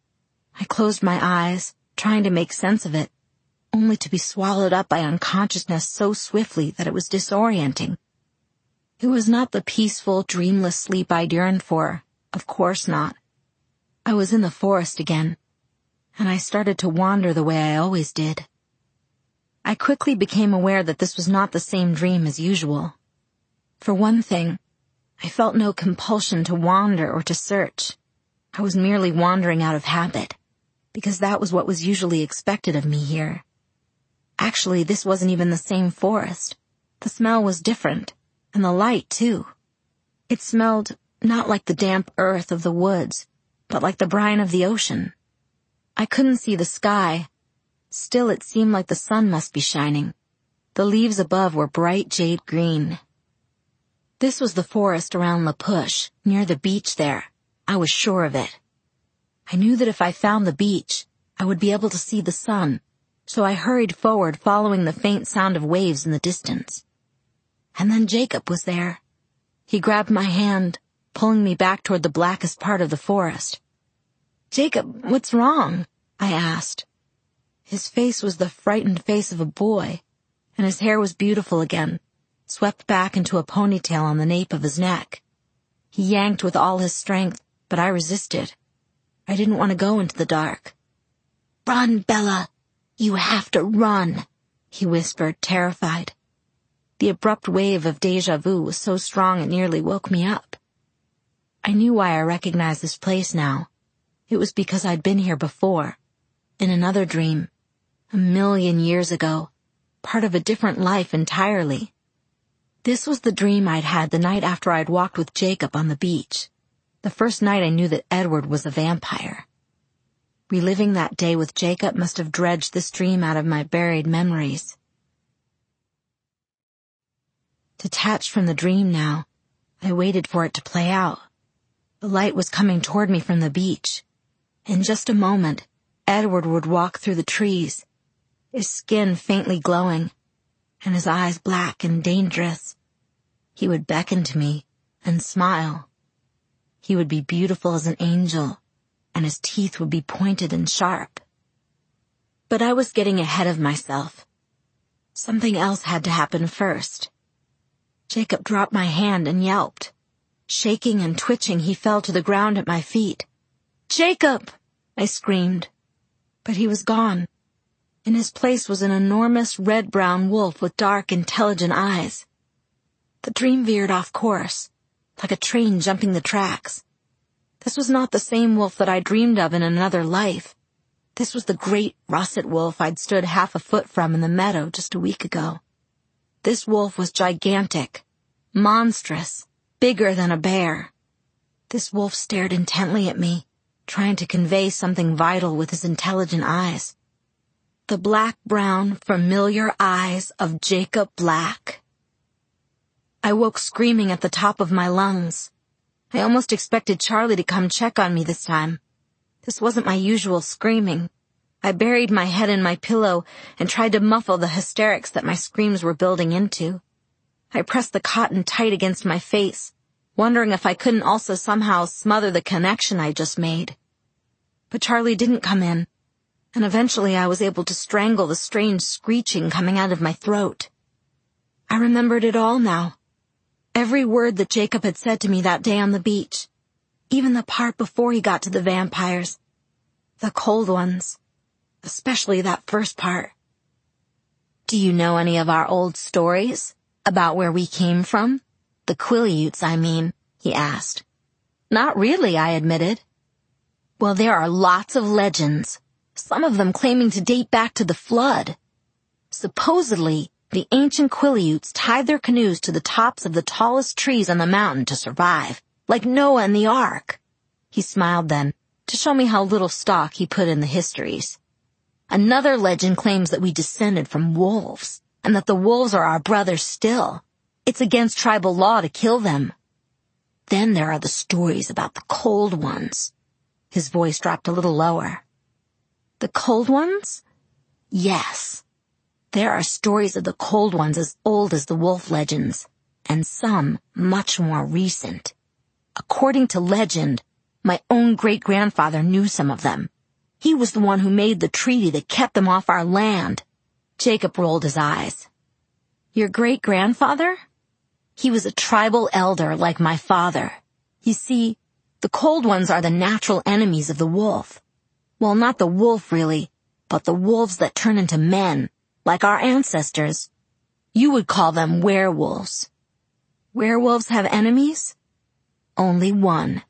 I closed my eyes, trying to make sense of it, only to be swallowed up by unconsciousness so swiftly that it was disorienting. It was not the peaceful, dreamless sleep I'd yearned for. Of course not. I was in the forest again, and I started to wander the way I always did. I quickly became aware that this was not the same dream as usual. For one thing, I felt no compulsion to wander or to search. I was merely wandering out of habit, because that was what was usually expected of me here. Actually, this wasn't even the same forest. The smell was different, and the light, too. It smelled not like the damp earth of the woods, but like the brine of the ocean. I couldn't see the sky. Still, it seemed like the sun must be shining. The leaves above were bright jade green. This was the forest around La Push, near the beach there. I was sure of it. I knew that if I found the beach, I would be able to see the sun, so I hurried forward, following the faint sound of waves in the distance. And then Jacob was there. He grabbed my hand, pulling me back toward the blackest part of the forest. Jacob, what's wrong? I asked. His face was the frightened face of a boy, and his hair was beautiful again, swept back into a ponytail on the nape of his neck. He yanked with all his strength, but I resisted. I didn't want to go into the dark. Run, Bella. You have to run, he whispered, terrified. The abrupt wave of déjà vu was so strong it nearly woke me up. I knew why I recognized this place now. It was because I'd been here before, in another dream, 1,000,000 years ago, part of a different life entirely. This was the dream I'd had the night after I'd walked with Jacob on the beach, the first night I knew that Edward was a vampire. Reliving that day with Jacob must have dredged this dream out of my buried memories. Detached from the dream now, I waited for it to play out. The light was coming toward me from the beach. In just a moment, Edward would walk through the trees, his skin faintly glowing, and his eyes black and dangerous. He would beckon to me and smile. He would be beautiful as an angel, and his teeth would be pointed and sharp. But I was getting ahead of myself. Something else had to happen first. Jacob dropped my hand and yelped. Shaking and twitching, he fell to the ground at my feet. "Jacob!" I screamed. But he was gone. In his place was an enormous red-brown wolf with dark, intelligent eyes. The dream veered off course, like a train jumping the tracks. This was not the same wolf that I dreamed of in another life. This was the great russet wolf I'd stood half a foot from in the meadow just a week ago. This wolf was gigantic, monstrous, bigger than a bear. This wolf stared intently at me, trying to convey something vital with his intelligent eyes. The black-brown, familiar eyes of Jacob Black. I woke screaming at the top of my lungs. I almost expected Charlie to come check on me this time. This wasn't my usual screaming. I buried my head in my pillow and tried to muffle the hysterics that my screams were building into. I pressed the cotton tight against my face, wondering if I couldn't also somehow smother the connection I just made. But Charlie didn't come in, and eventually I was able to strangle the strange screeching coming out of my throat. I remembered it all now. Every word that Jacob had said to me that day on the beach. Even the part before he got to the vampires. The cold ones. Especially that first part. "Do you know any of our old stories? About where we came from? The Quileutes, I mean," he asked. "Not really," I admitted. "Well, there are lots of legends, some of them claiming to date back to the flood. Supposedly, the ancient Quileutes tied their canoes to the tops of the tallest trees on the mountain to survive, like Noah and the Ark." He smiled then, to show me how little stock he put in the histories. "Another legend claims that we descended from wolves, and that the wolves are our brothers still. It's against tribal law to kill them. Then there are the stories about the cold ones." His voice dropped a little lower. "The cold ones?" "Yes. There are stories of the cold ones as old as the wolf legends, and some much more recent. According to legend, my own great-grandfather knew some of them. He was the one who made the treaty that kept them off our land." Jacob rolled his eyes. "Your great-grandfather?" "He was a tribal elder like my father. You see, the cold ones are the natural enemies of the wolf. Well, not the wolf really, but the wolves that turn into men, like our ancestors. You would call them werewolves." "Werewolves have enemies?" "Only one."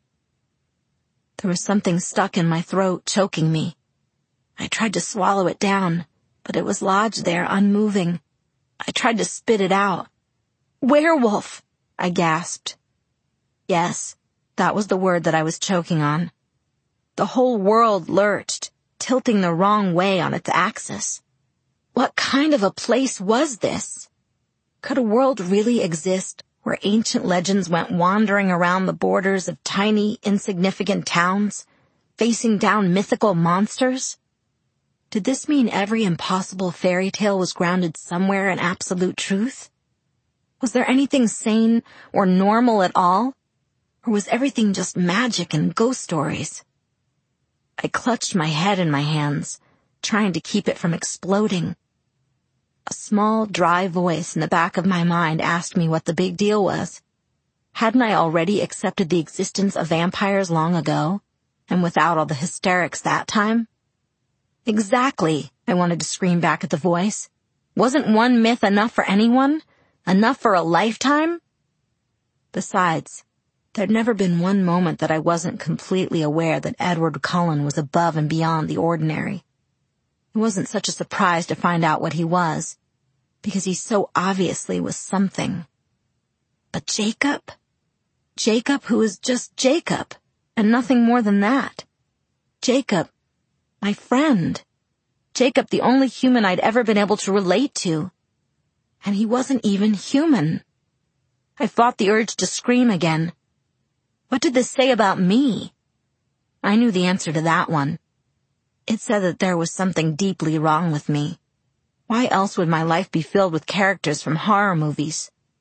There was something stuck in my throat, choking me. I tried to swallow it down, but it was lodged there, unmoving. I tried to spit it out. "Werewolf!" I gasped. Yes, that was the word that I was choking on. The whole world lurched, tilting the wrong way on its axis. What kind of a place was this? Could a world really exist where ancient legends went wandering around the borders of tiny, insignificant towns, facing down mythical monsters? Did this mean every impossible fairy tale was grounded somewhere in absolute truth? Was there anything sane or normal at all? Or was everything just magic and ghost stories? I clutched my head in my hands, trying to keep it from exploding. A small, dry voice in the back of my mind asked me what the big deal was. Hadn't I already accepted the existence of vampires long ago, and without all the hysterics that time? Exactly, I wanted to scream back at the voice. Wasn't one myth enough for anyone? Enough for a lifetime? Besides, there'd never been one moment that I wasn't completely aware that Edward Cullen was above and beyond the ordinary. It wasn't such a surprise to find out what he was, because he so obviously was something. But Jacob? Jacob who was just Jacob, and nothing more than that. Jacob, my friend. Jacob, the only human I'd ever been able to relate to. And he wasn't even human. I fought the urge to scream again. What did this say about me? I knew the answer to that one. It said that there was something deeply wrong with me. Why else would my life be filled with characters from horror movies?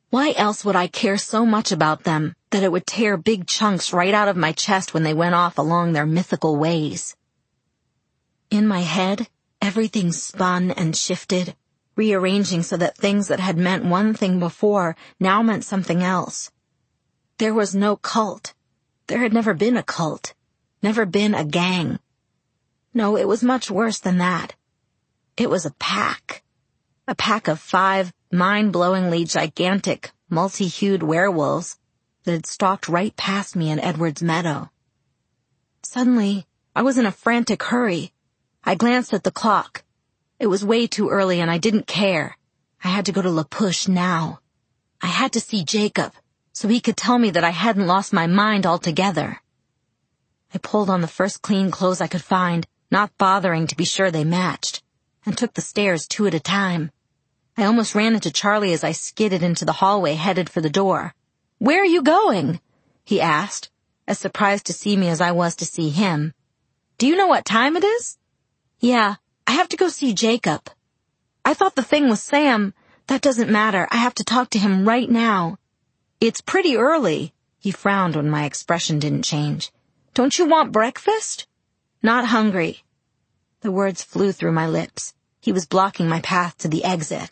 Why else would I care so much about them that it would tear big chunks right out of my chest when they went off along their mythical ways? In my head, everything spun and shifted, rearranging so that things that had meant one thing before now meant something else. There was no cult. There had never been a cult. Never been a gang. No, it was much worse than that. It was a pack. A pack of 5 mind-blowingly gigantic, multi-hued werewolves that had stalked right past me in Edwards Meadow. Suddenly, I was in a frantic hurry. I glanced at the clock. It was way too early and I didn't care. I had to go to La Push now. I had to see Jacob, so he could tell me that I hadn't lost my mind altogether. I pulled on the first clean clothes I could find, not bothering to be sure they matched, and took the stairs 2 at a time. I almost ran into Charlie as I skidded into the hallway headed for the door. "Where are you going?" he asked, as surprised to see me as I was to see him. "Do you know what time it is?" "Yeah, I have to go see Jacob." "I thought the thing was Sam." "That doesn't matter. I have to talk to him right now." "It's pretty early." He frowned when my expression didn't change. "Don't you want breakfast?" "Not hungry." The words flew through my lips. He was blocking my path to the exit.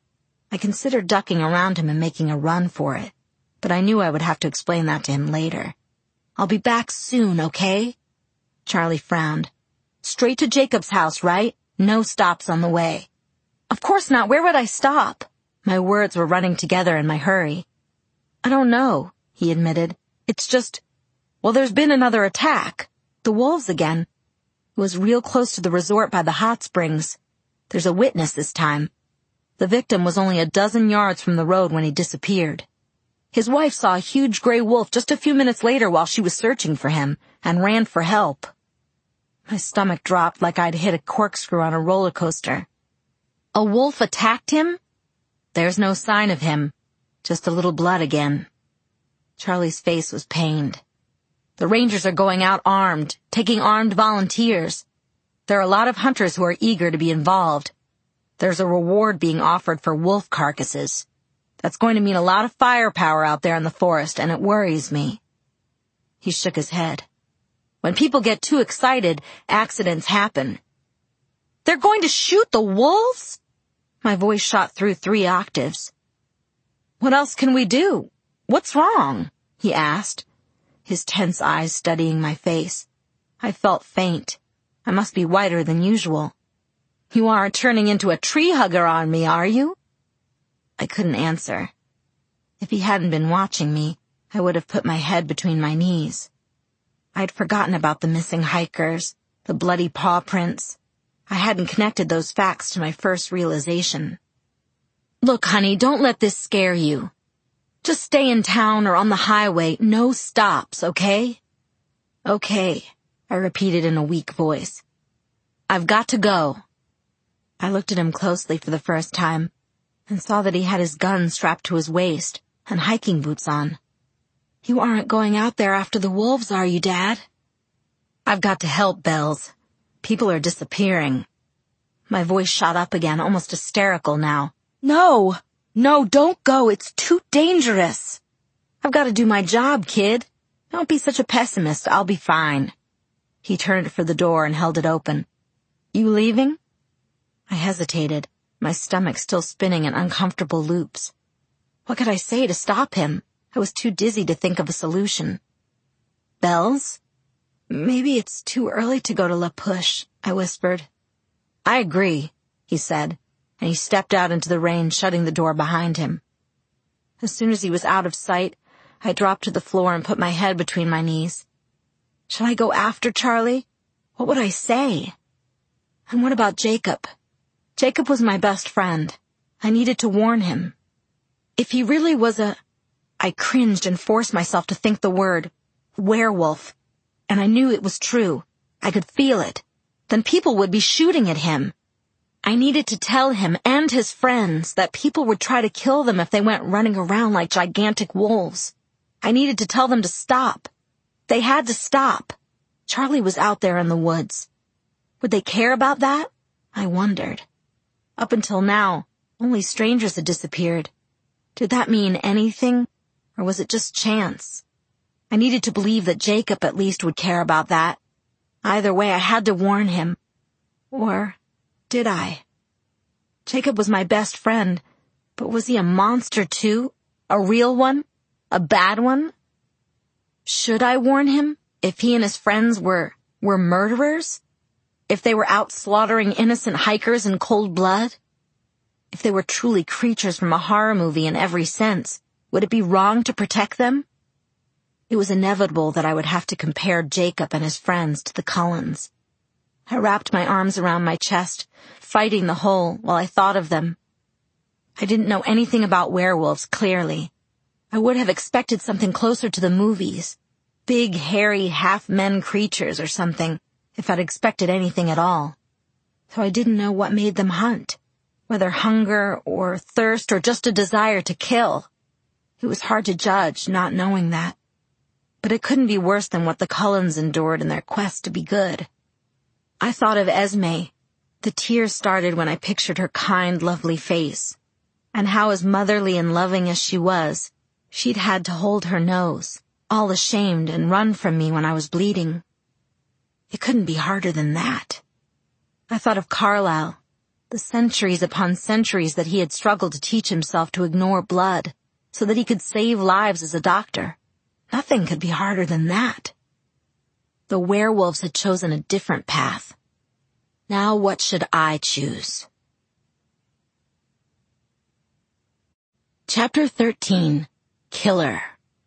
I considered ducking around him and making a run for it, but I knew I would have to explain that to him later. "I'll be back soon, okay?" Charlie frowned. "Straight to Jacob's house, right? No stops on the way." "Of course not. Where would I stop?" My words were running together in my hurry. "I don't know," he admitted. "It's just, well, there's been another attack. The wolves again. It was real close to the resort by the hot springs. There's a witness this time. The victim was only a dozen yards from the road when he disappeared. His wife saw a huge gray wolf just a few minutes later while she was searching for him and ran for help." My stomach dropped like I'd hit a corkscrew on a roller coaster. "A wolf attacked him?" "There's no sign of him. Just a little blood again." Charlie's face was pained. "The Rangers are going out armed, taking armed volunteers. There are a lot of hunters who are eager to be involved. There's a reward being offered for wolf carcasses. That's going to mean a lot of firepower out there in the forest, and it worries me." He shook his head. "When people get too excited, accidents happen." "They're going to shoot the wolves?" My voice shot through 3 octaves. "What else can we do? What's wrong?" he asked, his tense eyes studying my face. I felt faint. I must be whiter than usual. "You aren't turning into a tree hugger on me, are you?" I couldn't answer. If he hadn't been watching me, I would have put my head between my knees. I'd forgotten about the missing hikers, the bloody paw prints. I hadn't connected those facts to my first realization. "Look, honey, don't let this scare you. Just stay in town or on the highway, no stops, okay?" "Okay," I repeated in a weak voice. "I've got to go." I looked at him closely for the first time and saw that he had his gun strapped to his waist and hiking boots on. "You aren't going out there after the wolves, are you, Dad?" "I've got to help, Bells. People are disappearing." My voice shot up again, almost hysterical now. No, don't go. It's too dangerous." "I've got to do my job, kid. Don't be such a pessimist. I'll be fine." He turned for the door and held it open. "You leaving?" I hesitated, my stomach still spinning in uncomfortable loops. What could I say to stop him? I was too dizzy to think of a solution. "Bells?" "Maybe it's too early to go to La Push," I whispered. "I agree," he said, and he stepped out into the rain, shutting the door behind him. As soon as he was out of sight, I dropped to the floor and put my head between my knees. Should I go after Charlie? What would I say? And what about Jacob? Jacob was my best friend. I needed to warn him. If he really was I cringed and forced myself to think the word, werewolf. And I knew it was true. I could feel it. Then people would be shooting at him. I needed to tell him and his friends that people would try to kill them if they went running around like gigantic wolves. I needed to tell them to stop. They had to stop. Charlie was out there in the woods. Would they care about that? I wondered. Up until now, only strangers had disappeared. Did that mean anything, or was it just chance? I needed to believe that Jacob at least would care about that. Either way, I had to warn him. Or did I? Jacob was my best friend, but was he a monster too? A real one? A bad one? Should I warn him if he and his friends were murderers? If they were out slaughtering innocent hikers in cold blood? If they were truly creatures from a horror movie in every sense, would it be wrong to protect them? It was inevitable that I would have to compare Jacob and his friends to the Cullens. I wrapped my arms around my chest, fighting the hole while I thought of them. I didn't know anything about werewolves, clearly. I would have expected something closer to the movies. Big, hairy, half-men creatures or something, if I'd expected anything at all. So I didn't know what made them hunt, whether hunger or thirst or just a desire to kill. It was hard to judge, not knowing that. But it couldn't be worse than what the Cullens endured in their quest to be good. I thought of Esme. The tears started when I pictured her kind, lovely face, and how as motherly and loving as she was, she'd had to hold her nose, all ashamed, and run from me when I was bleeding. It couldn't be harder than that. I thought of Carlisle, the centuries upon centuries that he had struggled to teach himself to ignore blood, so that he could save lives as a doctor. Nothing could be harder than that. The werewolves had chosen a different path. Now what should I choose? Chapter 13. Killer.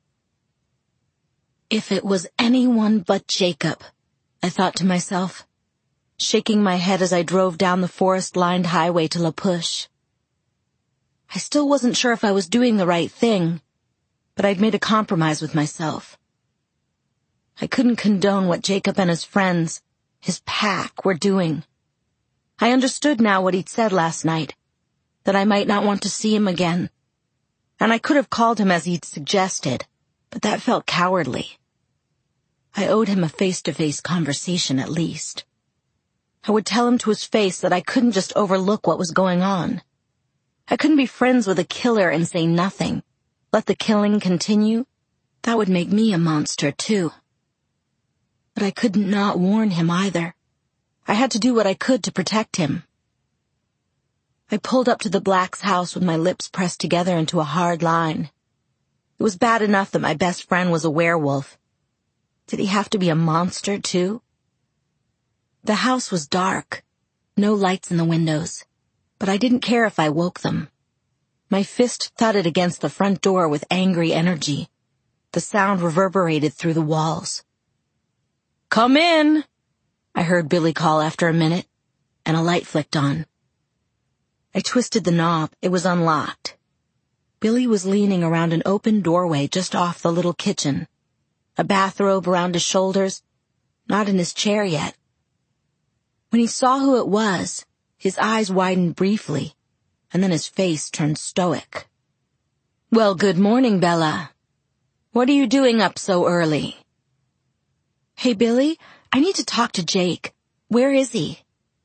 If it was anyone but Jacob, I thought to myself, shaking my head as I drove down the forest-lined highway to La Push. I still wasn't sure if I was doing the right thing, but I'd made a compromise with myself. I couldn't condone what Jacob and his friends, his pack, were doing. I understood now what he'd said last night, that I might not want to see him again. And I could have called him as he'd suggested, but that felt cowardly. I owed him a face-to-face conversation at least. I would tell him to his face that I couldn't just overlook what was going on. I couldn't be friends with a killer and say nothing. Let the killing continue. That would make me a monster too. But I couldn't not warn him either. I had to do what I could to protect him. I pulled up to the Black's house with my lips pressed together into a hard line. It was bad enough that my best friend was a werewolf. Did he have to be a monster too? The house was dark, no lights in the windows, but I didn't care if I woke them. My fist thudded against the front door with angry energy. The sound reverberated through the walls. "Come in," I heard Billy call after a minute, and a light flicked on. I twisted the knob. It was unlocked. Billy was leaning around an open doorway just off the little kitchen, a bathrobe around his shoulders, not in his chair yet. When he saw who it was, his eyes widened briefly, and then his face turned stoic. "Well, good morning, Bella. What are you doing up so early?" "Hey, Billy, I need to talk to Jake. Where is he?"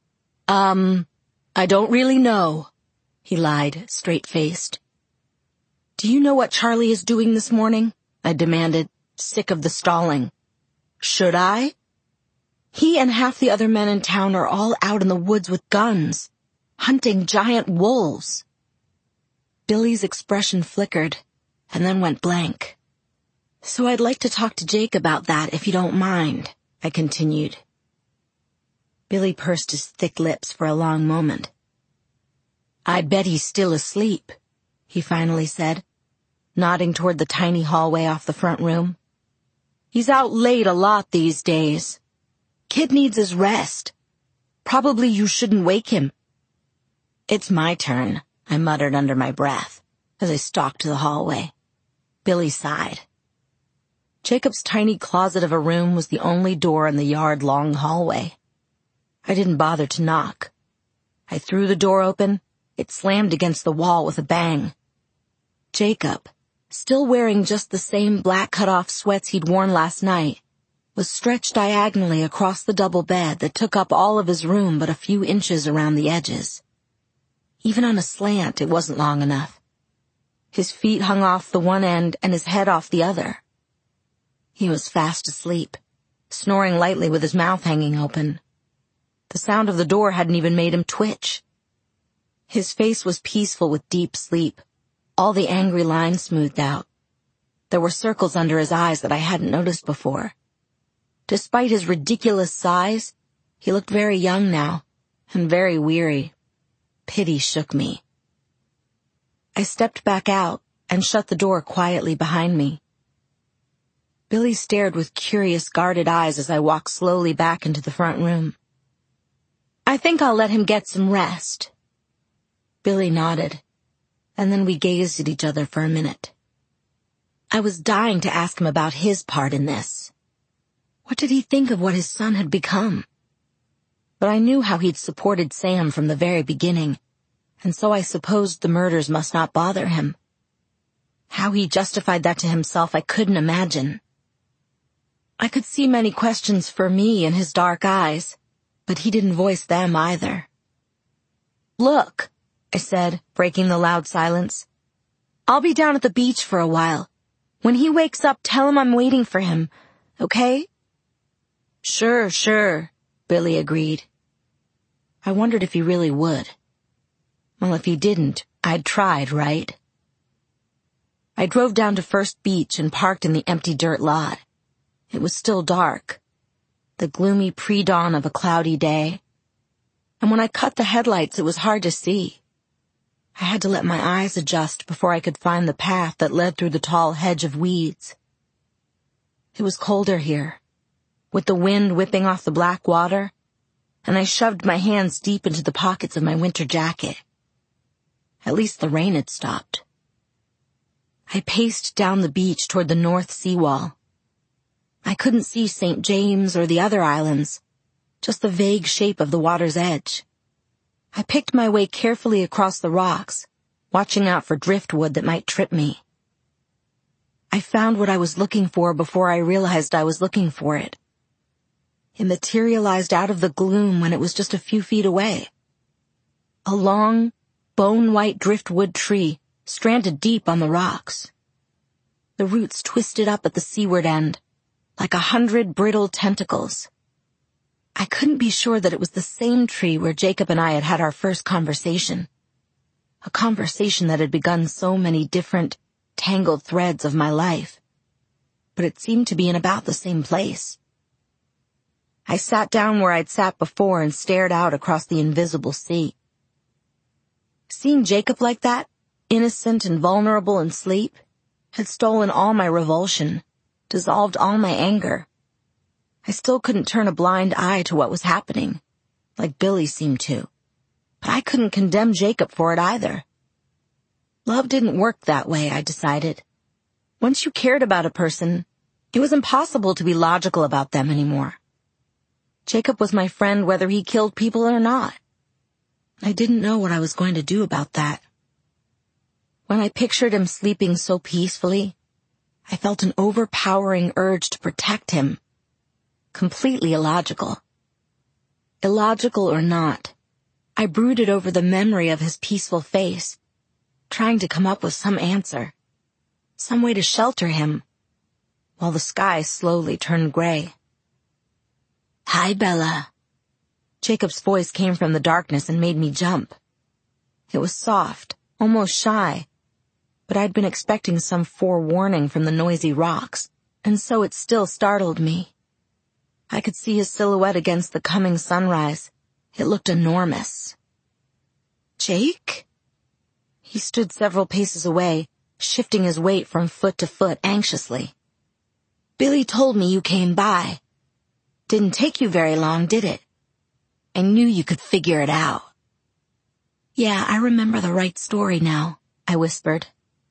I don't really know," he lied, straight-faced. "Do you know what Charlie is doing this morning?" I demanded, sick of the stalling. "Should I?" "He and half the other men in town are all out in the woods with guns, hunting giant wolves." Billy's expression flickered, and then went blank. "So I'd like to talk to Jake about that, if you don't mind," I continued. Billy pursed his thick lips for a long moment. "I bet he's still asleep," he finally said, nodding toward the tiny hallway off the front room. "He's out late a lot these days. Kid needs his rest. Probably you shouldn't wake him." "It's my turn," I muttered under my breath as I stalked to the hallway. Billy sighed. Jacob's tiny closet of a room was the only door in the yard-long hallway. I didn't bother to knock. I threw the door open. It slammed against the wall with a bang. Jacob, still wearing just the same black cut-off sweats he'd worn last night, was stretched diagonally across the double bed that took up all of his room but a few inches around the edges. Even on a slant, it wasn't long enough. His feet hung off the one end and his head off the other. He was fast asleep, snoring lightly with his mouth hanging open. The sound of the door hadn't even made him twitch. His face was peaceful with deep sleep, all the angry lines smoothed out. There were circles under his eyes that I hadn't noticed before. Despite his ridiculous size, he looked very young now, and very weary. Pity shook me. I stepped back out and shut the door quietly behind me. Billy stared with curious, guarded eyes as I walked slowly back into the front room. "I think I'll let him get some rest." Billy nodded, and then we gazed at each other for a minute. I was dying to ask him about his part in this. What did he think of what his son had become? But I knew how he'd supported Sam from the very beginning, and so I supposed the murders must not bother him. How he justified that to himself I couldn't imagine. I could see many questions for me in his dark eyes, but he didn't voice them either. "Look," I said, breaking the loud silence. "I'll be down at the beach for a while. When he wakes up, tell him I'm waiting for him, okay?" Sure, Billy agreed. I wondered if he really would. Well, if he didn't, I'd tried, right? I drove down to First Beach and parked in the empty dirt lot. It was still dark, the gloomy pre-dawn of a cloudy day. And when I cut the headlights, it was hard to see. I had to let my eyes adjust before I could find the path that led through the tall hedge of weeds. It was colder here, with the wind whipping off the black water, and I shoved my hands deep into the pockets of my winter jacket. At least the rain had stopped. I paced down the beach toward the north seawall. I couldn't see St. James or the other islands, just the vague shape of the water's edge. I picked my way carefully across the rocks, watching out for driftwood that might trip me. I found what I was looking for before I realized I was looking for it. It materialized out of the gloom when it was just a few feet away. A long, bone-white driftwood tree stranded deep on the rocks. The roots twisted up at the seaward end, like 100 brittle tentacles. I couldn't be sure that it was the same tree where Jacob and I had had our first conversation. A conversation that had begun so many different, tangled threads of my life. But it seemed to be in about the same place. I sat down where I'd sat before and stared out across the invisible sea. Seeing Jacob like that, innocent and vulnerable in sleep, had stolen all my revulsion, dissolved all my anger. I still couldn't turn a blind eye to what was happening, like Billy seemed to. But I couldn't condemn Jacob for it either. Love didn't work that way, I decided. Once you cared about a person, it was impossible to be logical about them anymore. Jacob was my friend whether he killed people or not. I didn't know what I was going to do about that. When I pictured him sleeping so peacefully, I felt an overpowering urge to protect him. Completely illogical. Illogical or not, I brooded over the memory of his peaceful face, trying to come up with some answer, some way to shelter him, while the sky slowly turned gray. "Hi, Bella." Jacob's voice came from the darkness and made me jump. It was soft, almost shy, but I'd been expecting some forewarning from the noisy rocks, and so it still startled me. I could see his silhouette against the coming sunrise. It looked enormous. "Jake?" He stood several paces away, shifting his weight from foot to foot anxiously. "Billy told me you came by. Didn't take you very long, did it? I knew you could figure it out." "Yeah, I remember the right story now," I whispered.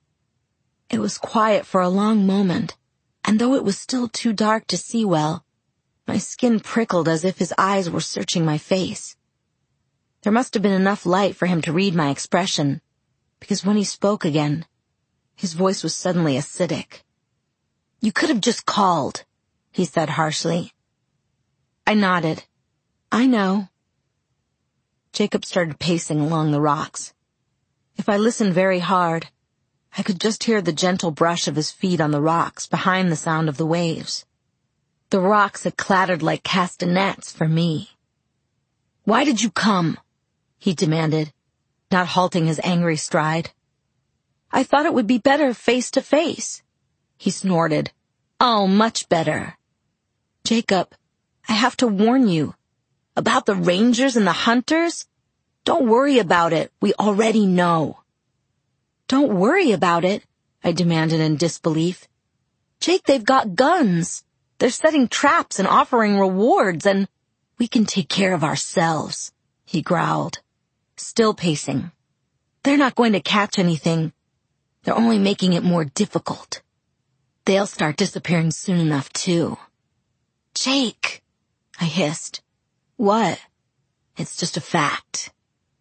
It was quiet for a long moment, and though it was still too dark to see well, my skin prickled as if his eyes were searching my face. There must have been enough light for him to read my expression, because when he spoke again, his voice was suddenly acidic. "You could have just called," he said harshly. I nodded. "I know." Jacob started pacing along the rocks. If I listened very hard, I could just hear the gentle brush of his feet on the rocks behind the sound of the waves. The rocks had clattered like castanets for me. "Why did you come?" he demanded, not halting his angry stride. "I thought it would be better face to face," he snorted. "Oh, much better." "Jacob, I have to warn you. About the Rangers and the Hunters? Don't worry about it. We already know." "Don't worry about it?" I demanded in disbelief. "Jake, they've got guns. They're setting traps and offering rewards, and we can take care of ourselves," he growled, still pacing. "They're not going to catch anything. They're only making it more difficult. They'll start disappearing soon enough, too." "Jake," I hissed. "What?" "It's just a fact."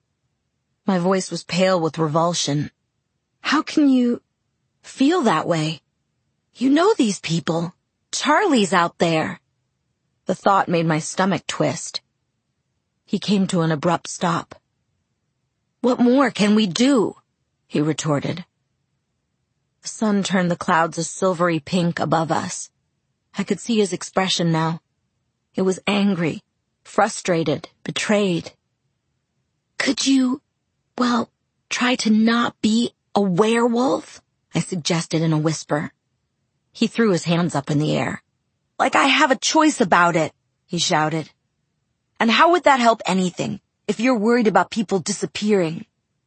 My voice was pale with revulsion. "How can you feel that way? You know these people. Charlie's out there." The thought made my stomach twist. He came to an abrupt stop. "What more can we do?" he retorted. The sun turned the clouds a silvery pink above us. I could see his expression now. It was angry, frustrated, betrayed. "Could you, try to not be a werewolf?" I suggested in a whisper. He threw his hands up in the air. "Like I have a choice about it," he shouted. "And how would that help anything, if you're worried about people disappearing?"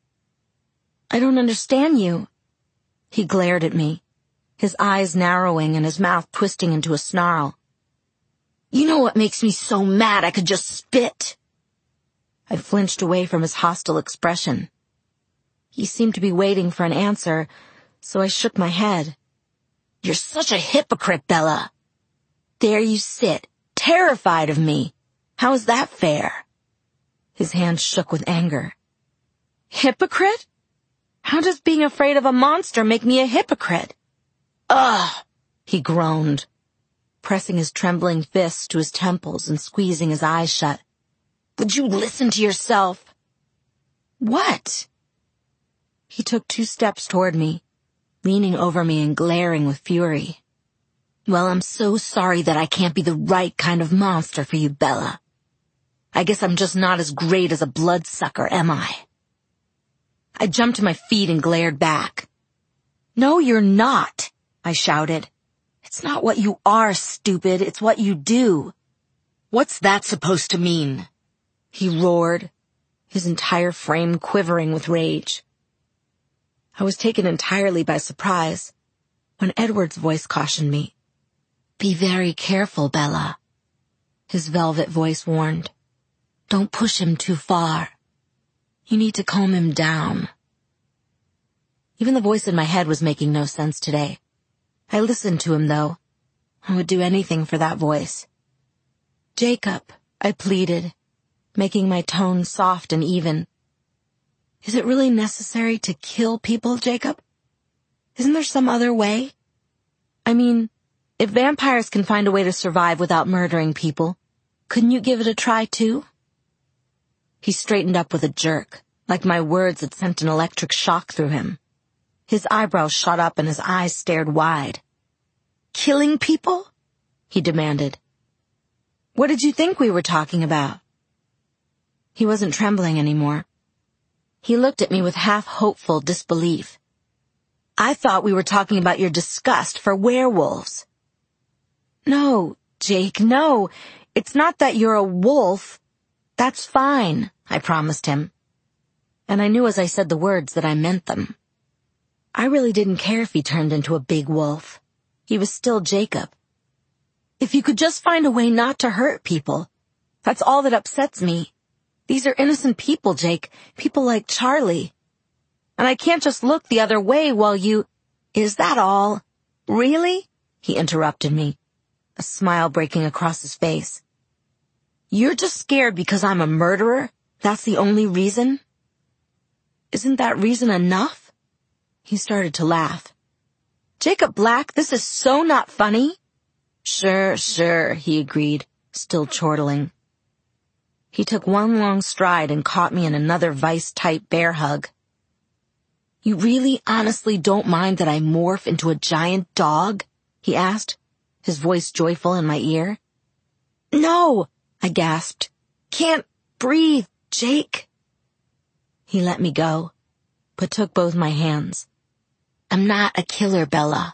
"I don't understand you." He glared at me, his eyes narrowing and his mouth twisting into a snarl. "You know what makes me so mad I could just spit?" I flinched away from his hostile expression. He seemed to be waiting for an answer, so I shook my head. "You're such a hypocrite, Bella. There you sit, terrified of me. How is that fair?" His hands shook with anger. "Hypocrite? How does being afraid of a monster make me a hypocrite?" "Ugh!" he groaned, pressing his trembling fists to his temples and squeezing his eyes shut. "Would you listen to yourself?" "What?" He took 2 steps toward me, leaning over me and glaring with fury. "Well, I'm so sorry that I can't be the right kind of monster for you, Bella. I guess I'm just not as great as a bloodsucker, am I?" I jumped to my feet and glared back. "No, you're not," I shouted. "It's not what you are, stupid. It's what you do." "What's that supposed to mean?" he roared, his entire frame quivering with rage. I was taken entirely by surprise when Edward's voice cautioned me. "Be very careful, Bella," his velvet voice warned. "Don't push him too far. You need to calm him down." Even the voice in my head was making no sense today. I listened to him, though. I would do anything for that voice. "Jacob," I pleaded, making my tone soft and even. "Is it really necessary to kill people, Jacob? Isn't there some other way? I mean, if vampires can find a way to survive without murdering people, couldn't you give it a try, too?" He straightened up with a jerk, like my words had sent an electric shock through him. His eyebrows shot up and his eyes stared wide. "Killing people?" he demanded. "What did you think we were talking about?" He wasn't trembling anymore. He looked at me with half-hopeful disbelief. "I thought we were talking about your disgust for werewolves." "No, Jake, no. It's not that you're a wolf. That's fine," I promised him. And I knew as I said the words that I meant them. I really didn't care if he turned into a big wolf. He was still Jacob. If you could just find a way not to hurt people. That's all that upsets me. These are innocent people, Jake. People like Charlie. And I can't just look the other way while you... "Is that all? Really?" he interrupted me, a smile breaking across his face. "You're just scared because I'm a murderer? That's the only reason?" "Isn't that reason enough?" He started to laugh. "Jacob Black, this is so not funny." Sure, he agreed, still chortling. He took one long stride and caught me in another vice-type bear hug. You really honestly don't mind that I morph into a giant dog? He asked, his voice joyful in my ear. No, I gasped. Can't breathe, Jake. He let me go, but took both my hands. I'm not a killer, Bella.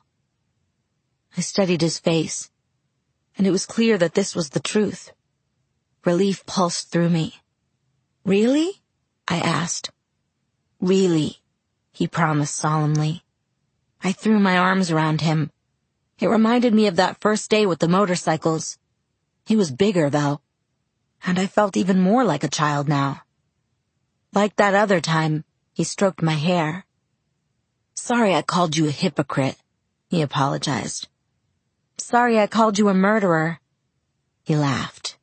I studied his face, and it was clear that this was the truth. Relief pulsed through me. Really? I asked. Really, he promised solemnly. I threw my arms around him. It reminded me of that first day with the motorcycles. He was bigger, though, and I felt even more like a child now. Like that other time, he stroked my hair. Sorry I called you a hypocrite, he apologized. Sorry I called you a murderer. He laughed.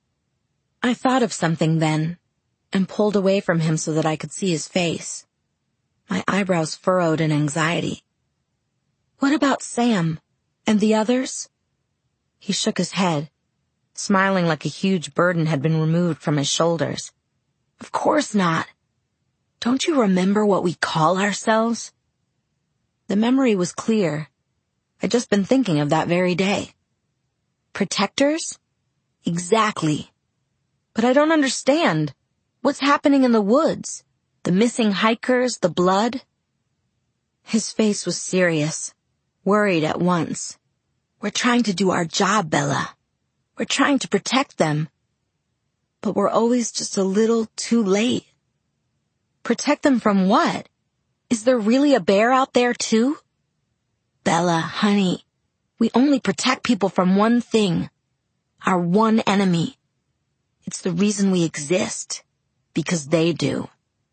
I thought of something then, and pulled away from him so that I could see his face. My eyebrows furrowed in anxiety. What about Sam and the others? He shook his head, smiling like a huge burden had been removed from his shoulders. Of course not. Don't you remember what we call ourselves? The memory was clear. I'd just been thinking of that very day. Protectors? Exactly. But I don't understand. What's happening in the woods? The missing hikers, the blood? His face was serious, worried at once. We're trying to do our job, Bella. We're trying to protect them. But we're always just a little too late. Protect them from what? Is there really a bear out there, too? Bella, honey, we only protect people from one thing. Our one enemy. It's the reason we exist. Because they do.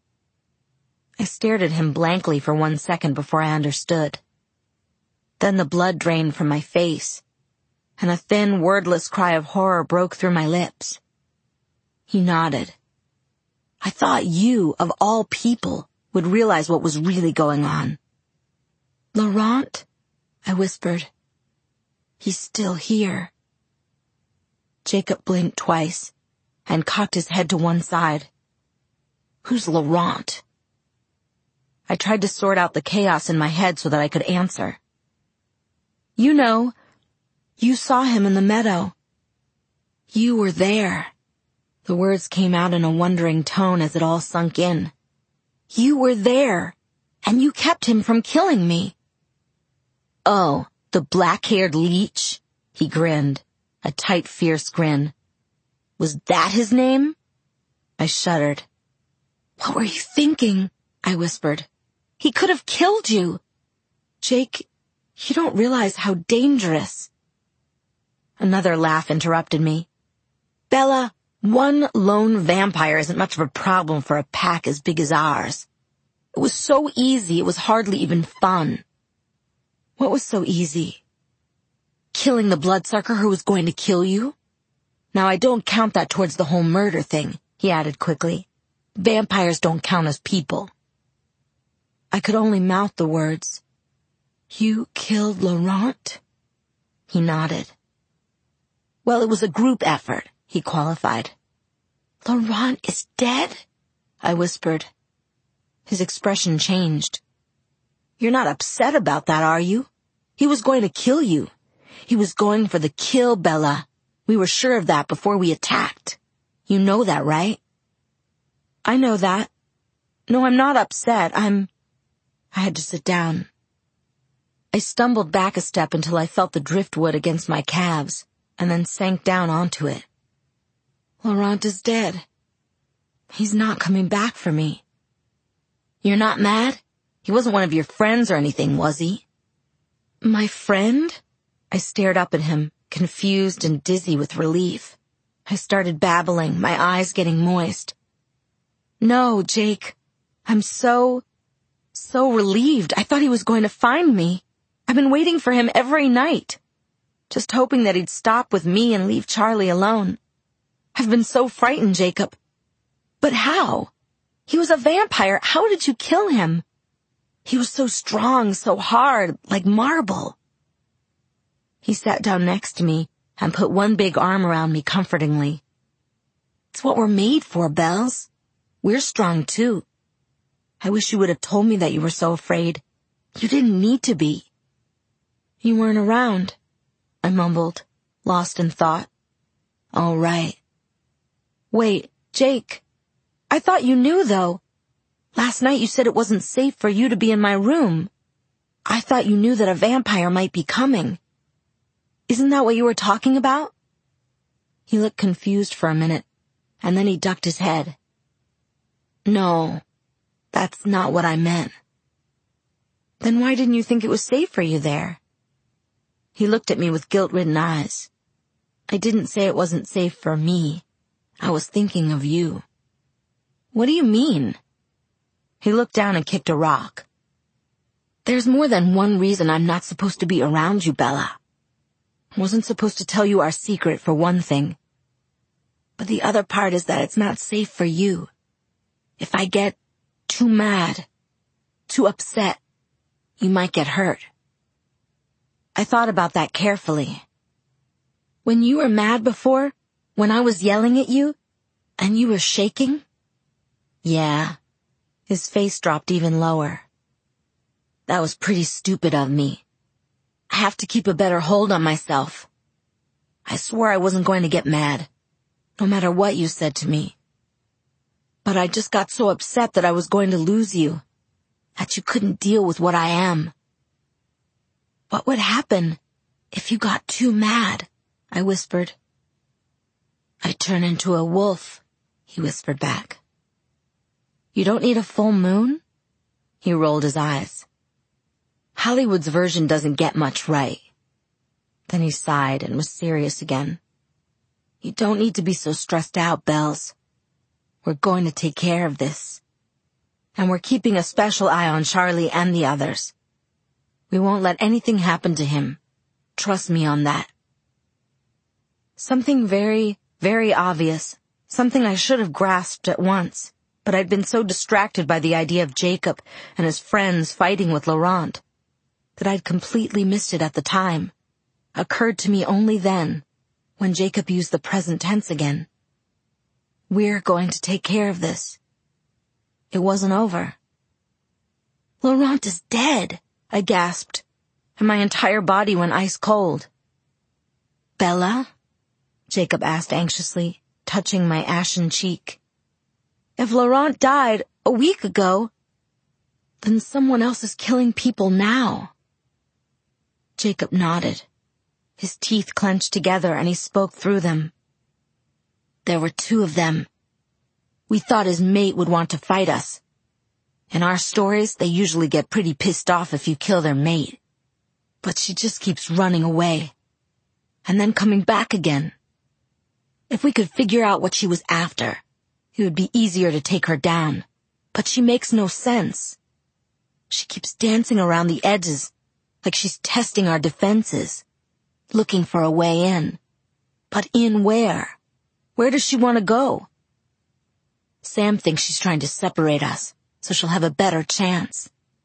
I stared at him blankly for 1 second before I understood. Then the blood drained from my face, and a thin, wordless cry of horror broke through my lips. He nodded. I thought you, of all people, would realize what was really going on. Laurent? I whispered. He's still here. Jacob blinked twice and cocked his head to one side. Who's Laurent? I tried to sort out the chaos in my head so that I could answer. You know, you saw him in the meadow. You were there. The words came out in a wondering tone as it all sunk in. You were there, and you kept him from killing me. Oh, the black-haired leech? He grinned, a tight, fierce grin. Was that his name? I shuddered. What were you thinking? I whispered. He could have killed you. Jake, you don't realize how dangerous. Another laugh interrupted me. Bella, one lone vampire isn't much of a problem for a pack as big as ours. It was so easy, it was hardly even fun. What was so easy? Killing the bloodsucker who was going to kill you? Now, I don't count that towards the whole murder thing, he added quickly. Vampires don't count as people. I could only mouth the words. You killed Laurent? He nodded. Well, it was a group effort, he qualified. Laurent is dead? I whispered. His expression changed. You're not upset about that, are you? He was going to kill you. He was going for the kill, Bella. We were sure of that before we attacked. You know that, right? I know that. No, I'm not upset. I had to sit down. I stumbled back a step until I felt the driftwood against my calves, and then sank down onto it. Laurent is dead. He's not coming back for me. You're not mad? He wasn't one of your friends or anything, was he? My friend? I stared up at him, confused and dizzy with relief. I started babbling, my eyes getting moist. No, Jake. I'm so relieved. I thought he was going to find me. I've been waiting for him every night. Just hoping that he'd stop with me and leave Charlie alone. I've been so frightened, Jacob. But how? He was a vampire. How did you kill him? He was so strong, so hard, like marble. He sat down next to me and put one big arm around me comfortingly. It's what we're made for, Bells. We're strong too. I wish you would have told me that you were so afraid. You didn't need to be." "You weren't around," I mumbled, lost in thought. "Oh, right." "Wait, Jake. I thought you knew, though. Last night you said it wasn't safe for you to be in my room. I thought you knew that a vampire might be coming. Isn't that what you were talking about?" He looked confused for a minute, and then he ducked his head. "No, that's not what I meant." "Then why didn't you think it was safe for you there?" He looked at me with guilt-ridden eyes. "I didn't say it wasn't safe for me. I was thinking of you." "What do you mean?" He looked down and kicked a rock. "There's more than one reason I'm not supposed to be around you, Bella. I wasn't supposed to tell you our secret, for one thing. But the other part is that it's not safe for you. If I get too mad, too upset, you might get hurt." I thought about that carefully. "When you were mad before, when I was yelling at you, and you were shaking?" "Yeah." His face dropped even lower. "That was pretty stupid of me. I have to keep a better hold on myself. I swore I wasn't going to get mad, no matter what you said to me. But I just got so upset that I was going to lose you, that you couldn't deal with what I am." "What would happen if you got too mad?" I whispered. "I'd turn into a wolf," he whispered back. "You don't need a full moon?" He rolled his eyes. "Hollywood's version doesn't get much right." Then he sighed and was serious again. "You don't need to be so stressed out, Bells. We're going to take care of this. And we're keeping a special eye on Charlie and the others. We won't let anything happen to him. Trust me on that." Something very, very obvious, something I should have grasped at once, but I'd been so distracted by the idea of Jacob and his friends fighting with Laurent that I'd completely missed it at the time. Occurred to me only then, when Jacob used the present tense again. We're going to take care of this. It wasn't over. "Laurent is dead," I gasped, and my entire body went ice cold. "Bella?" Jacob asked anxiously, touching my ashen cheek. "If Laurent died a week ago, then someone else is killing people now." Jacob nodded. His teeth clenched together and he spoke through them. "There were 2 of them. We thought his mate would want to fight us. In our stories, they usually get pretty pissed off if you kill their mate. But she just keeps running away, and then coming back again. If we could figure out what she was after, it would be easier to take her down. But she makes no sense. She keeps dancing around the edges, like she's testing our defenses, looking for a way in. But in where? Where does she want to go? Sam thinks she's trying to separate us, so she'll have a better chance."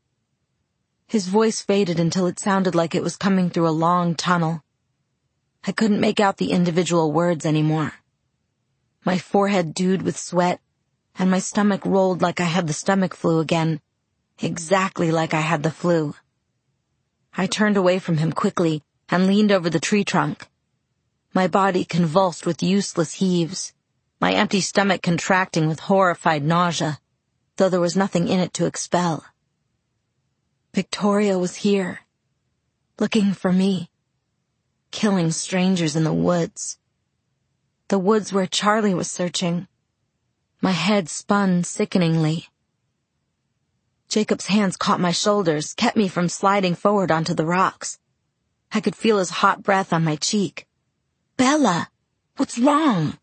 His voice faded until it sounded like it was coming through a long tunnel. I couldn't make out the individual words anymore. My forehead dewed with sweat, and my stomach rolled like I had the stomach flu again, exactly like I had the flu. I turned away from him quickly and leaned over the tree trunk. My body convulsed with useless heaves, my empty stomach contracting with horrified nausea, though there was nothing in it to expel. Victoria was here, looking for me, killing strangers in the woods. The woods where Charlie was searching. My head spun sickeningly. Jacob's hands caught my shoulders, kept me from sliding forward onto the rocks. I could feel his hot breath on my cheek. "Bella, what's wrong?"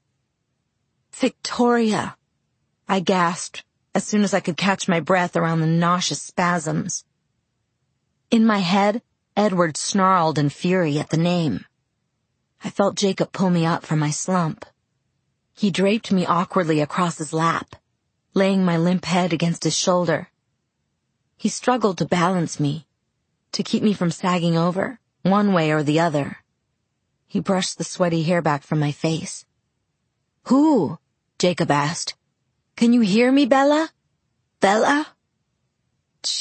"Victoria," I gasped as soon as I could catch my breath around the nauseous spasms. In my head, Edward snarled in fury at the name. I felt Jacob pull me up from my slump. He draped me awkwardly across his lap, laying my limp head against his shoulder. He struggled to balance me, to keep me from sagging over, one way or the other. He brushed the sweaty hair back from my face. "Who?" Jacob asked. "Can you hear me, Bella? Bella?"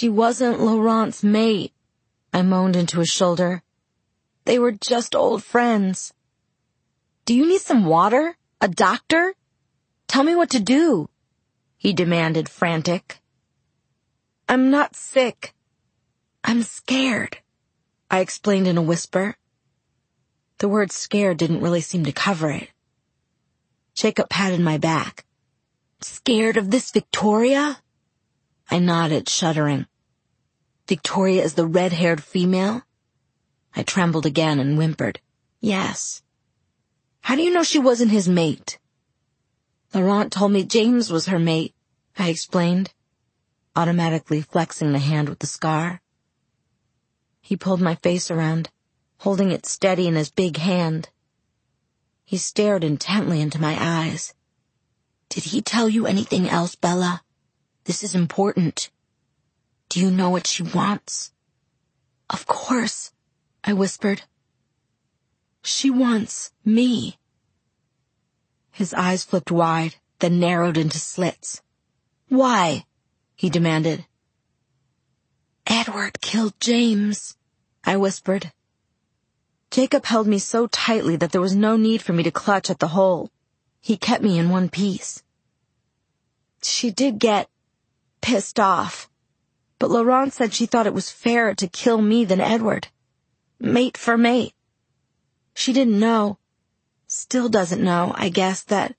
She wasn't Laurent's mate, I moaned into his shoulder. They were just old friends. Do you need some water? A doctor? Tell me what to do, he demanded, frantic. I'm not sick. I'm scared, I explained in a whisper. The word scared didn't really seem to cover it. Jacob patted my back. Scared of this Victoria? I nodded, shuddering. Victoria is the red-haired female? I trembled again and whimpered. Yes. How do you know she wasn't his mate? Laurent told me James was her mate, I explained, automatically flexing the hand with the scar. He pulled my face around, holding it steady in his big hand. He stared intently into my eyes. Did he tell you anything else, Bella? This is important. Do you know what she wants? Of course, I whispered. She wants me. His eyes flipped wide, then narrowed into slits. Why? He demanded. Edward killed James, I whispered. Jacob held me so tightly that there was no need for me to clutch at the hole. He kept me in one piece. She did get pissed off, but Laurent said she thought it was fairer to kill me than Edward. Mate for mate. She didn't know, still doesn't know, I guess, that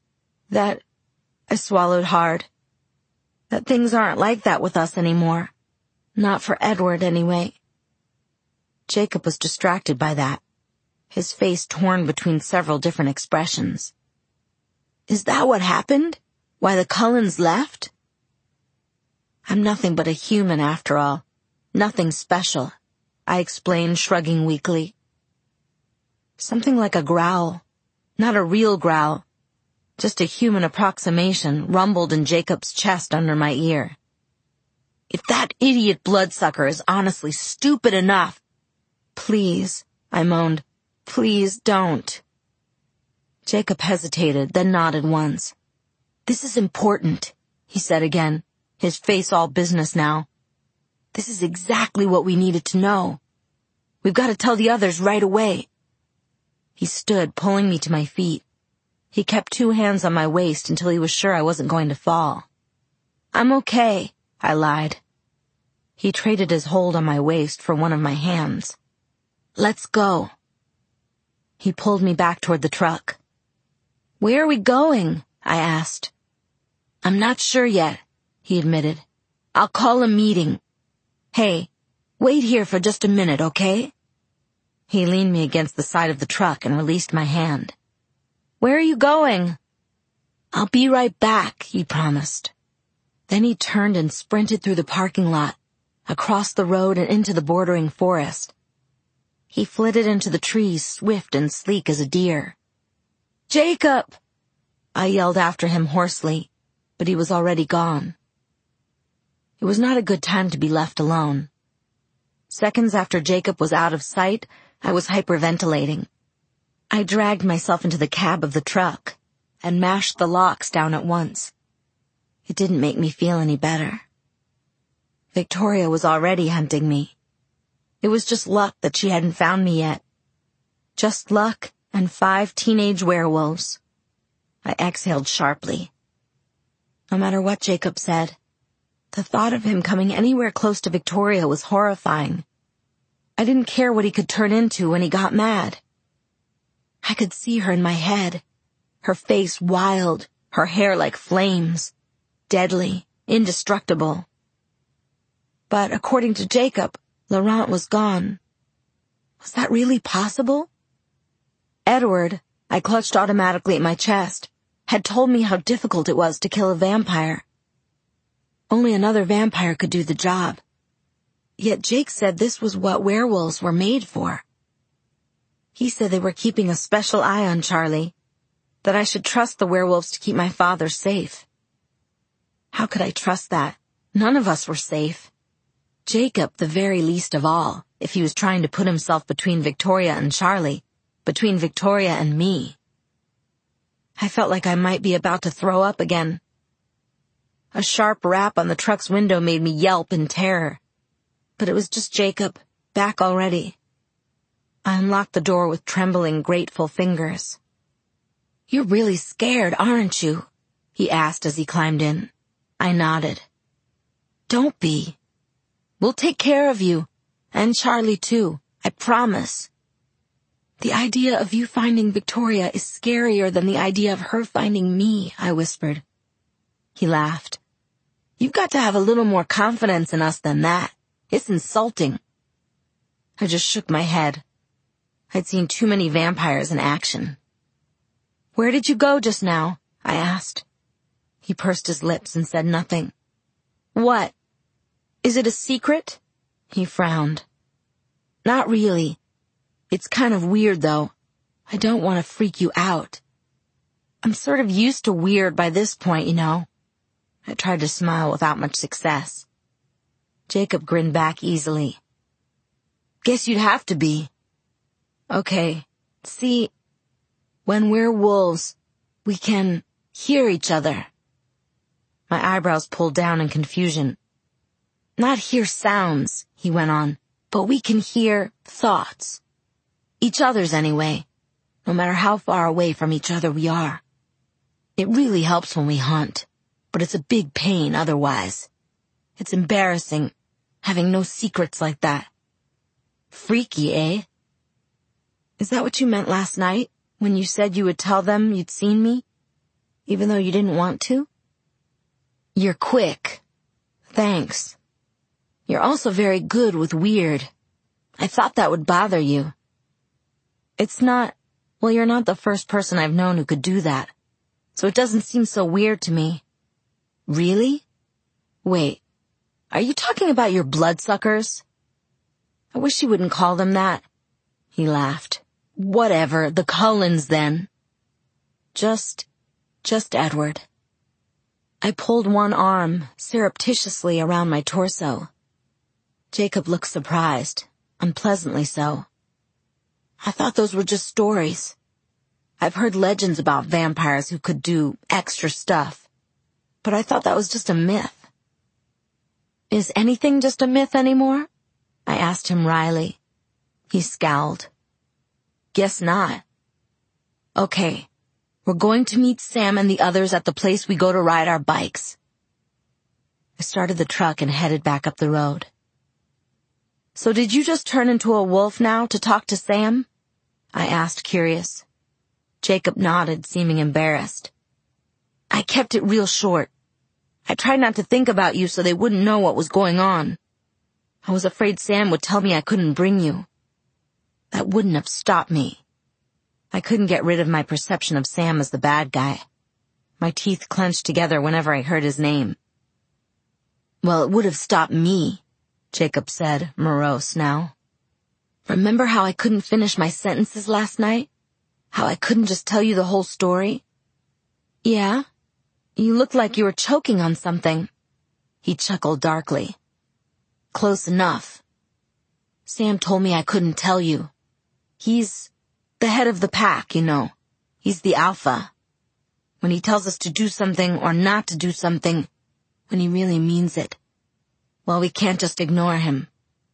I swallowed hard. That things aren't like that with us anymore. Not for Edward, anyway. Jacob was distracted by that, his face torn between several different expressions. Is that what happened? Why the Cullens left? I'm nothing but a human after all. Nothing special, I explained, shrugging weakly. Something like a growl. Not a real growl. Just a human approximation rumbled in Jacob's chest under my ear. If that idiot bloodsucker is honestly stupid enough... Please, I moaned. Please don't. Jacob hesitated, then nodded once. This is important, he said again, his face all business now. This is exactly what we needed to know. We've got to tell the others right away. He stood, pulling me to my feet. He kept two hands on my waist until he was sure I wasn't going to fall. I'm okay, I lied. He traded his hold on my waist for one of my hands. Let's go. He pulled me back toward the truck. Where are we going? I asked. I'm not sure yet, he admitted. I'll call a meeting. Hey, wait here for just a minute, okay? He leaned me against the side of the truck and released my hand. Where are you going? I'll be right back, he promised. Then he turned and sprinted through the parking lot, across the road and into the bordering forest. He flitted into the trees, swift and sleek as a deer. Jacob! I yelled after him hoarsely, but he was already gone. It was not a good time to be left alone. Seconds after Jacob was out of sight, I was hyperventilating. I dragged myself into the cab of the truck and mashed the locks down at once. It didn't make me feel any better. Victoria was already hunting me. It was just luck that she hadn't found me yet. Just luck and 5 teenage werewolves. I exhaled sharply. No matter what Jacob said, the thought of him coming anywhere close to Victoria was horrifying. I didn't care what he could turn into when he got mad. I could see her in my head, her face wild, her hair like flames, deadly, indestructible. But according to Jacob, Laurent was gone. Was that really possible? Edward, I clutched automatically at my chest, had told me how difficult it was to kill a vampire. Only another vampire could do the job. Yet Jake said this was what werewolves were made for. He said they were keeping a special eye on Charlie, that I should trust the werewolves to keep my father safe. How could I trust that? None of us were safe. Jacob, the very least of all, if he was trying to put himself between Victoria and Charlie, between Victoria and me. I felt like I might be about to throw up again. A sharp rap on the truck's window made me yelp in terror. But it was just Jacob, back already. I unlocked the door with trembling, grateful fingers. "You're really scared, aren't you?" he asked as he climbed in. I nodded. "Don't be. We'll take care of you, and Charlie too, I promise." "The idea of you finding Victoria is scarier than the idea of her finding me," I whispered. He laughed. "You've got to have a little more confidence in us than that. It's insulting." I just shook my head. I'd seen too many vampires in action. "Where did you go just now?" I asked. He pursed his lips and said nothing. "What? Is it a secret?" He frowned. "Not really. It's kind of weird, though. I don't want to freak you out. I'm sort of used to weird by this point, you know." I tried to smile without much success. Jacob grinned back easily. "Guess you'd have to be." "Okay. See, when we're wolves, we can hear each other." My eyebrows pulled down in confusion. "Not hear sounds," he went on, "but we can hear thoughts. Each other's anyway, no matter how far away from each other we are. It really helps when we hunt, but it's a big pain otherwise. It's embarrassing, having no secrets like that." "Freaky, eh?" "Is that what you meant last night, when you said you would tell them you'd seen me, even though you didn't want to?" "You're quick. Thanks. You're also very good with weird. I thought that would bother you." "It's not, well, you're not the first person I've known who could do that, so it doesn't seem so weird to me." "Really? Wait, are you talking about your bloodsuckers?" "I wish you wouldn't call them that." He laughed. "Whatever, the Cullens then." Just Edward." I pulled one arm surreptitiously around my torso. Jacob looked surprised, unpleasantly so. "I thought those were just stories. I've heard legends about vampires who could do extra stuff, but I thought that was just a myth." "Is anything just a myth anymore?" I asked him wryly. He scowled. "Guess not." "Okay, we're going to meet Sam and the others at the place we go to ride our bikes." I started the truck and headed back up the road. "So did you just turn into a wolf now to talk to Sam?" I asked, curious. Jacob nodded, seeming embarrassed. "I kept it real short. I tried not to think about you so they wouldn't know what was going on. I was afraid Sam would tell me I couldn't bring you. That wouldn't have stopped me." I couldn't get rid of my perception of Sam as the bad guy. My teeth clenched together whenever I heard his name. "Well, it would have stopped me," Jacob said, morose now. "Remember how I couldn't finish my sentences last night? How I couldn't just tell you the whole story?" "Yeah? You looked like you were choking on something." He chuckled darkly. "Close enough. Sam told me I couldn't tell you. He's the head of the pack, you know. He's the alpha. When he tells us to do something or not to do something, when he really means it. Well, we can't just ignore him."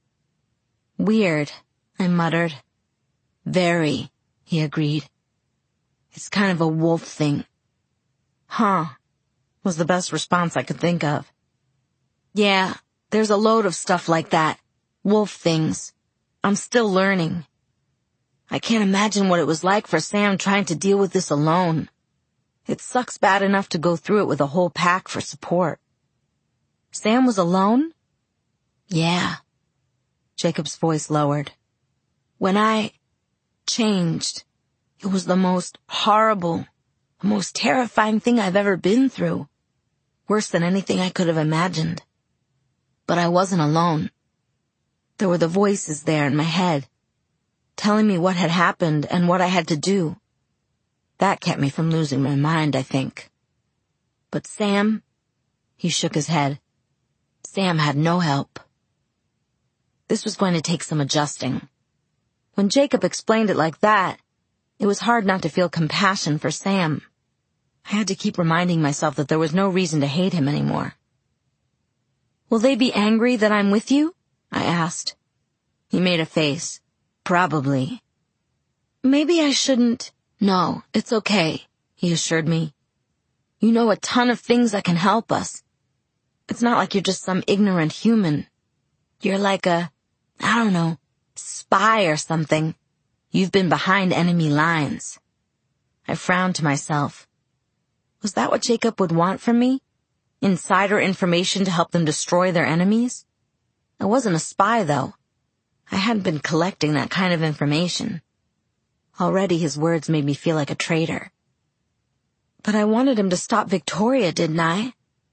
"Weird," I muttered. "Very," he agreed. "It's kind of a wolf thing." "Huh," was the best response I could think of. "Yeah, there's a load of stuff like that. Wolf things. I'm still learning. I can't imagine what it was like for Sam trying to deal with this alone. It sucks bad enough to go through it with a whole pack for support." "Sam was alone?" "Yeah." Jacob's voice lowered. "When I changed, it was the most horrible, the most terrifying thing I've ever been through. Worse than anything I could have imagined. But I wasn't alone. There were the voices there in my head, telling me what had happened and what I had to do. That kept me from losing my mind, I think. But Sam," he shook his head, "Sam had no help." This was going to take some adjusting. When Jacob explained it like that, it was hard not to feel compassion for Sam. I had to keep reminding myself that there was no reason to hate him anymore. "Will they be angry that I'm with you?" I asked. He made a face. "Probably." "Maybe I shouldn't—" "No, it's okay," he assured me. "You know a ton of things that can help us. It's not like you're just some ignorant human. You're like a, I don't know, spy or something. You've been behind enemy lines." I frowned to myself. Was that what Jacob would want from me? Insider information to help them destroy their enemies? I wasn't a spy, though. I hadn't been collecting that kind of information. Already his words made me feel like a traitor. But I wanted him to stop Victoria, didn't I?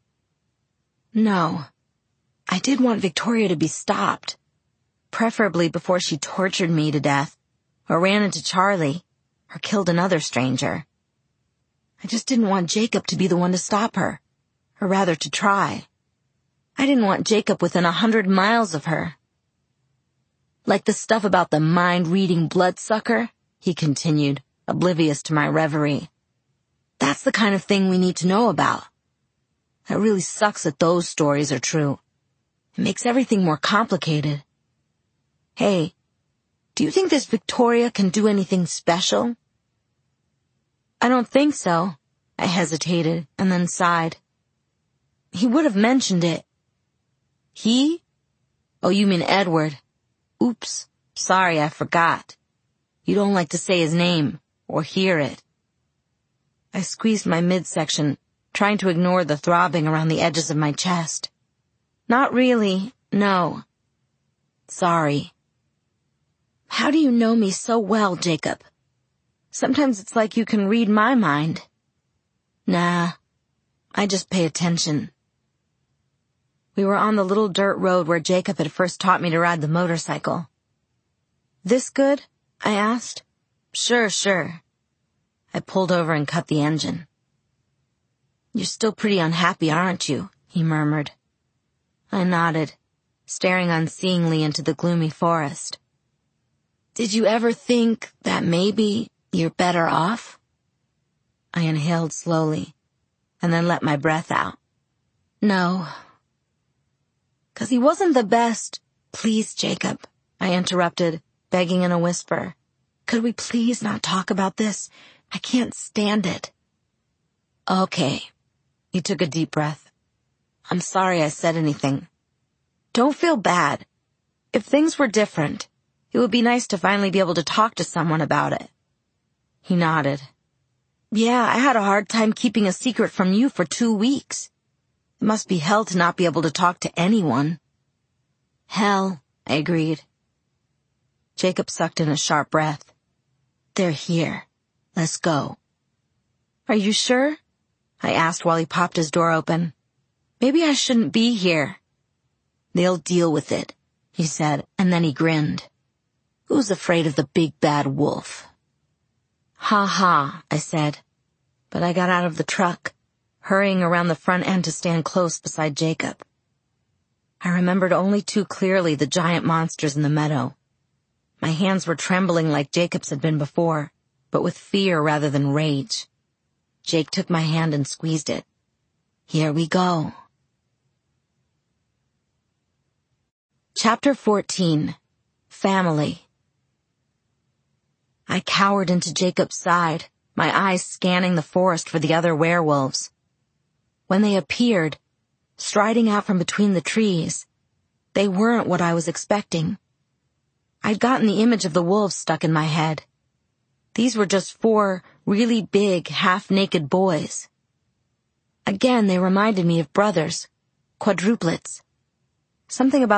No. I did want Victoria to be stopped. Preferably before she tortured me to death, or ran into Charlie, or killed another stranger. I just didn't want Jacob to be the one to stop her, or rather to try. I didn't want Jacob within 100 miles of her. "Like the stuff about the mind-reading bloodsucker," he continued, oblivious to my reverie. "That's the kind of thing we need to know about. It really sucks that those stories are true. It makes everything more complicated. Hey, do you think this Victoria can do anything special?" "I don't think so," I hesitated and then sighed. "He would have mentioned it." "He? Oh, you mean Edward. Oops, sorry, I forgot. You don't like to say his name or hear it." I squeezed my midsection, trying to ignore the throbbing around the edges of my chest. "Not really, no." "Sorry." "How do you know me so well, Jacob? Sometimes it's like you can read my mind." "Nah, I just pay attention." We were on the little dirt road where Jacob had first taught me to ride the motorcycle. "This good?" I asked. Sure. I pulled over and cut the engine. "You're still pretty unhappy, aren't you?" he murmured. I nodded, staring unseeingly into the gloomy forest. "Did you ever think that maybe you're better off?" I inhaled slowly, and then let my breath out. "No." "'Cause he wasn't the best—" "Please, Jacob," I interrupted, begging in a whisper. "Could we please not talk about this? I can't stand it." "Okay." He took a deep breath. "I'm sorry I said anything. Don't feel bad. If things were different, it would be nice to finally be able to talk to someone about it." He nodded. "Yeah, I had a hard time keeping a secret from you for 2 weeks. It must be hell to not be able to talk to anyone." "Hell," I agreed. Jacob sucked in a sharp breath. "They're here. Let's go." "Are you sure?" I asked while he popped his door open. "Maybe I shouldn't be here." "They'll deal with it," he said, and then he grinned. "Who's afraid of the big bad wolf?" "Ha ha," I said, but I got out of the truck, hurrying around the front end to stand close beside Jacob. I remembered only too clearly the giant monsters in the meadow. My hands were trembling like Jacob's had been before, but with fear rather than rage. Jake took my hand and squeezed it. "Here we go." Chapter 14. Family. I cowered into Jacob's side, my eyes scanning the forest for the other werewolves. When they appeared, striding out from between the trees, they weren't what I was expecting. I'd gotten the image of the wolves stuck in my head. These were just 4 really big, half-naked boys. Again, they reminded me of brothers, quadruplets. Something about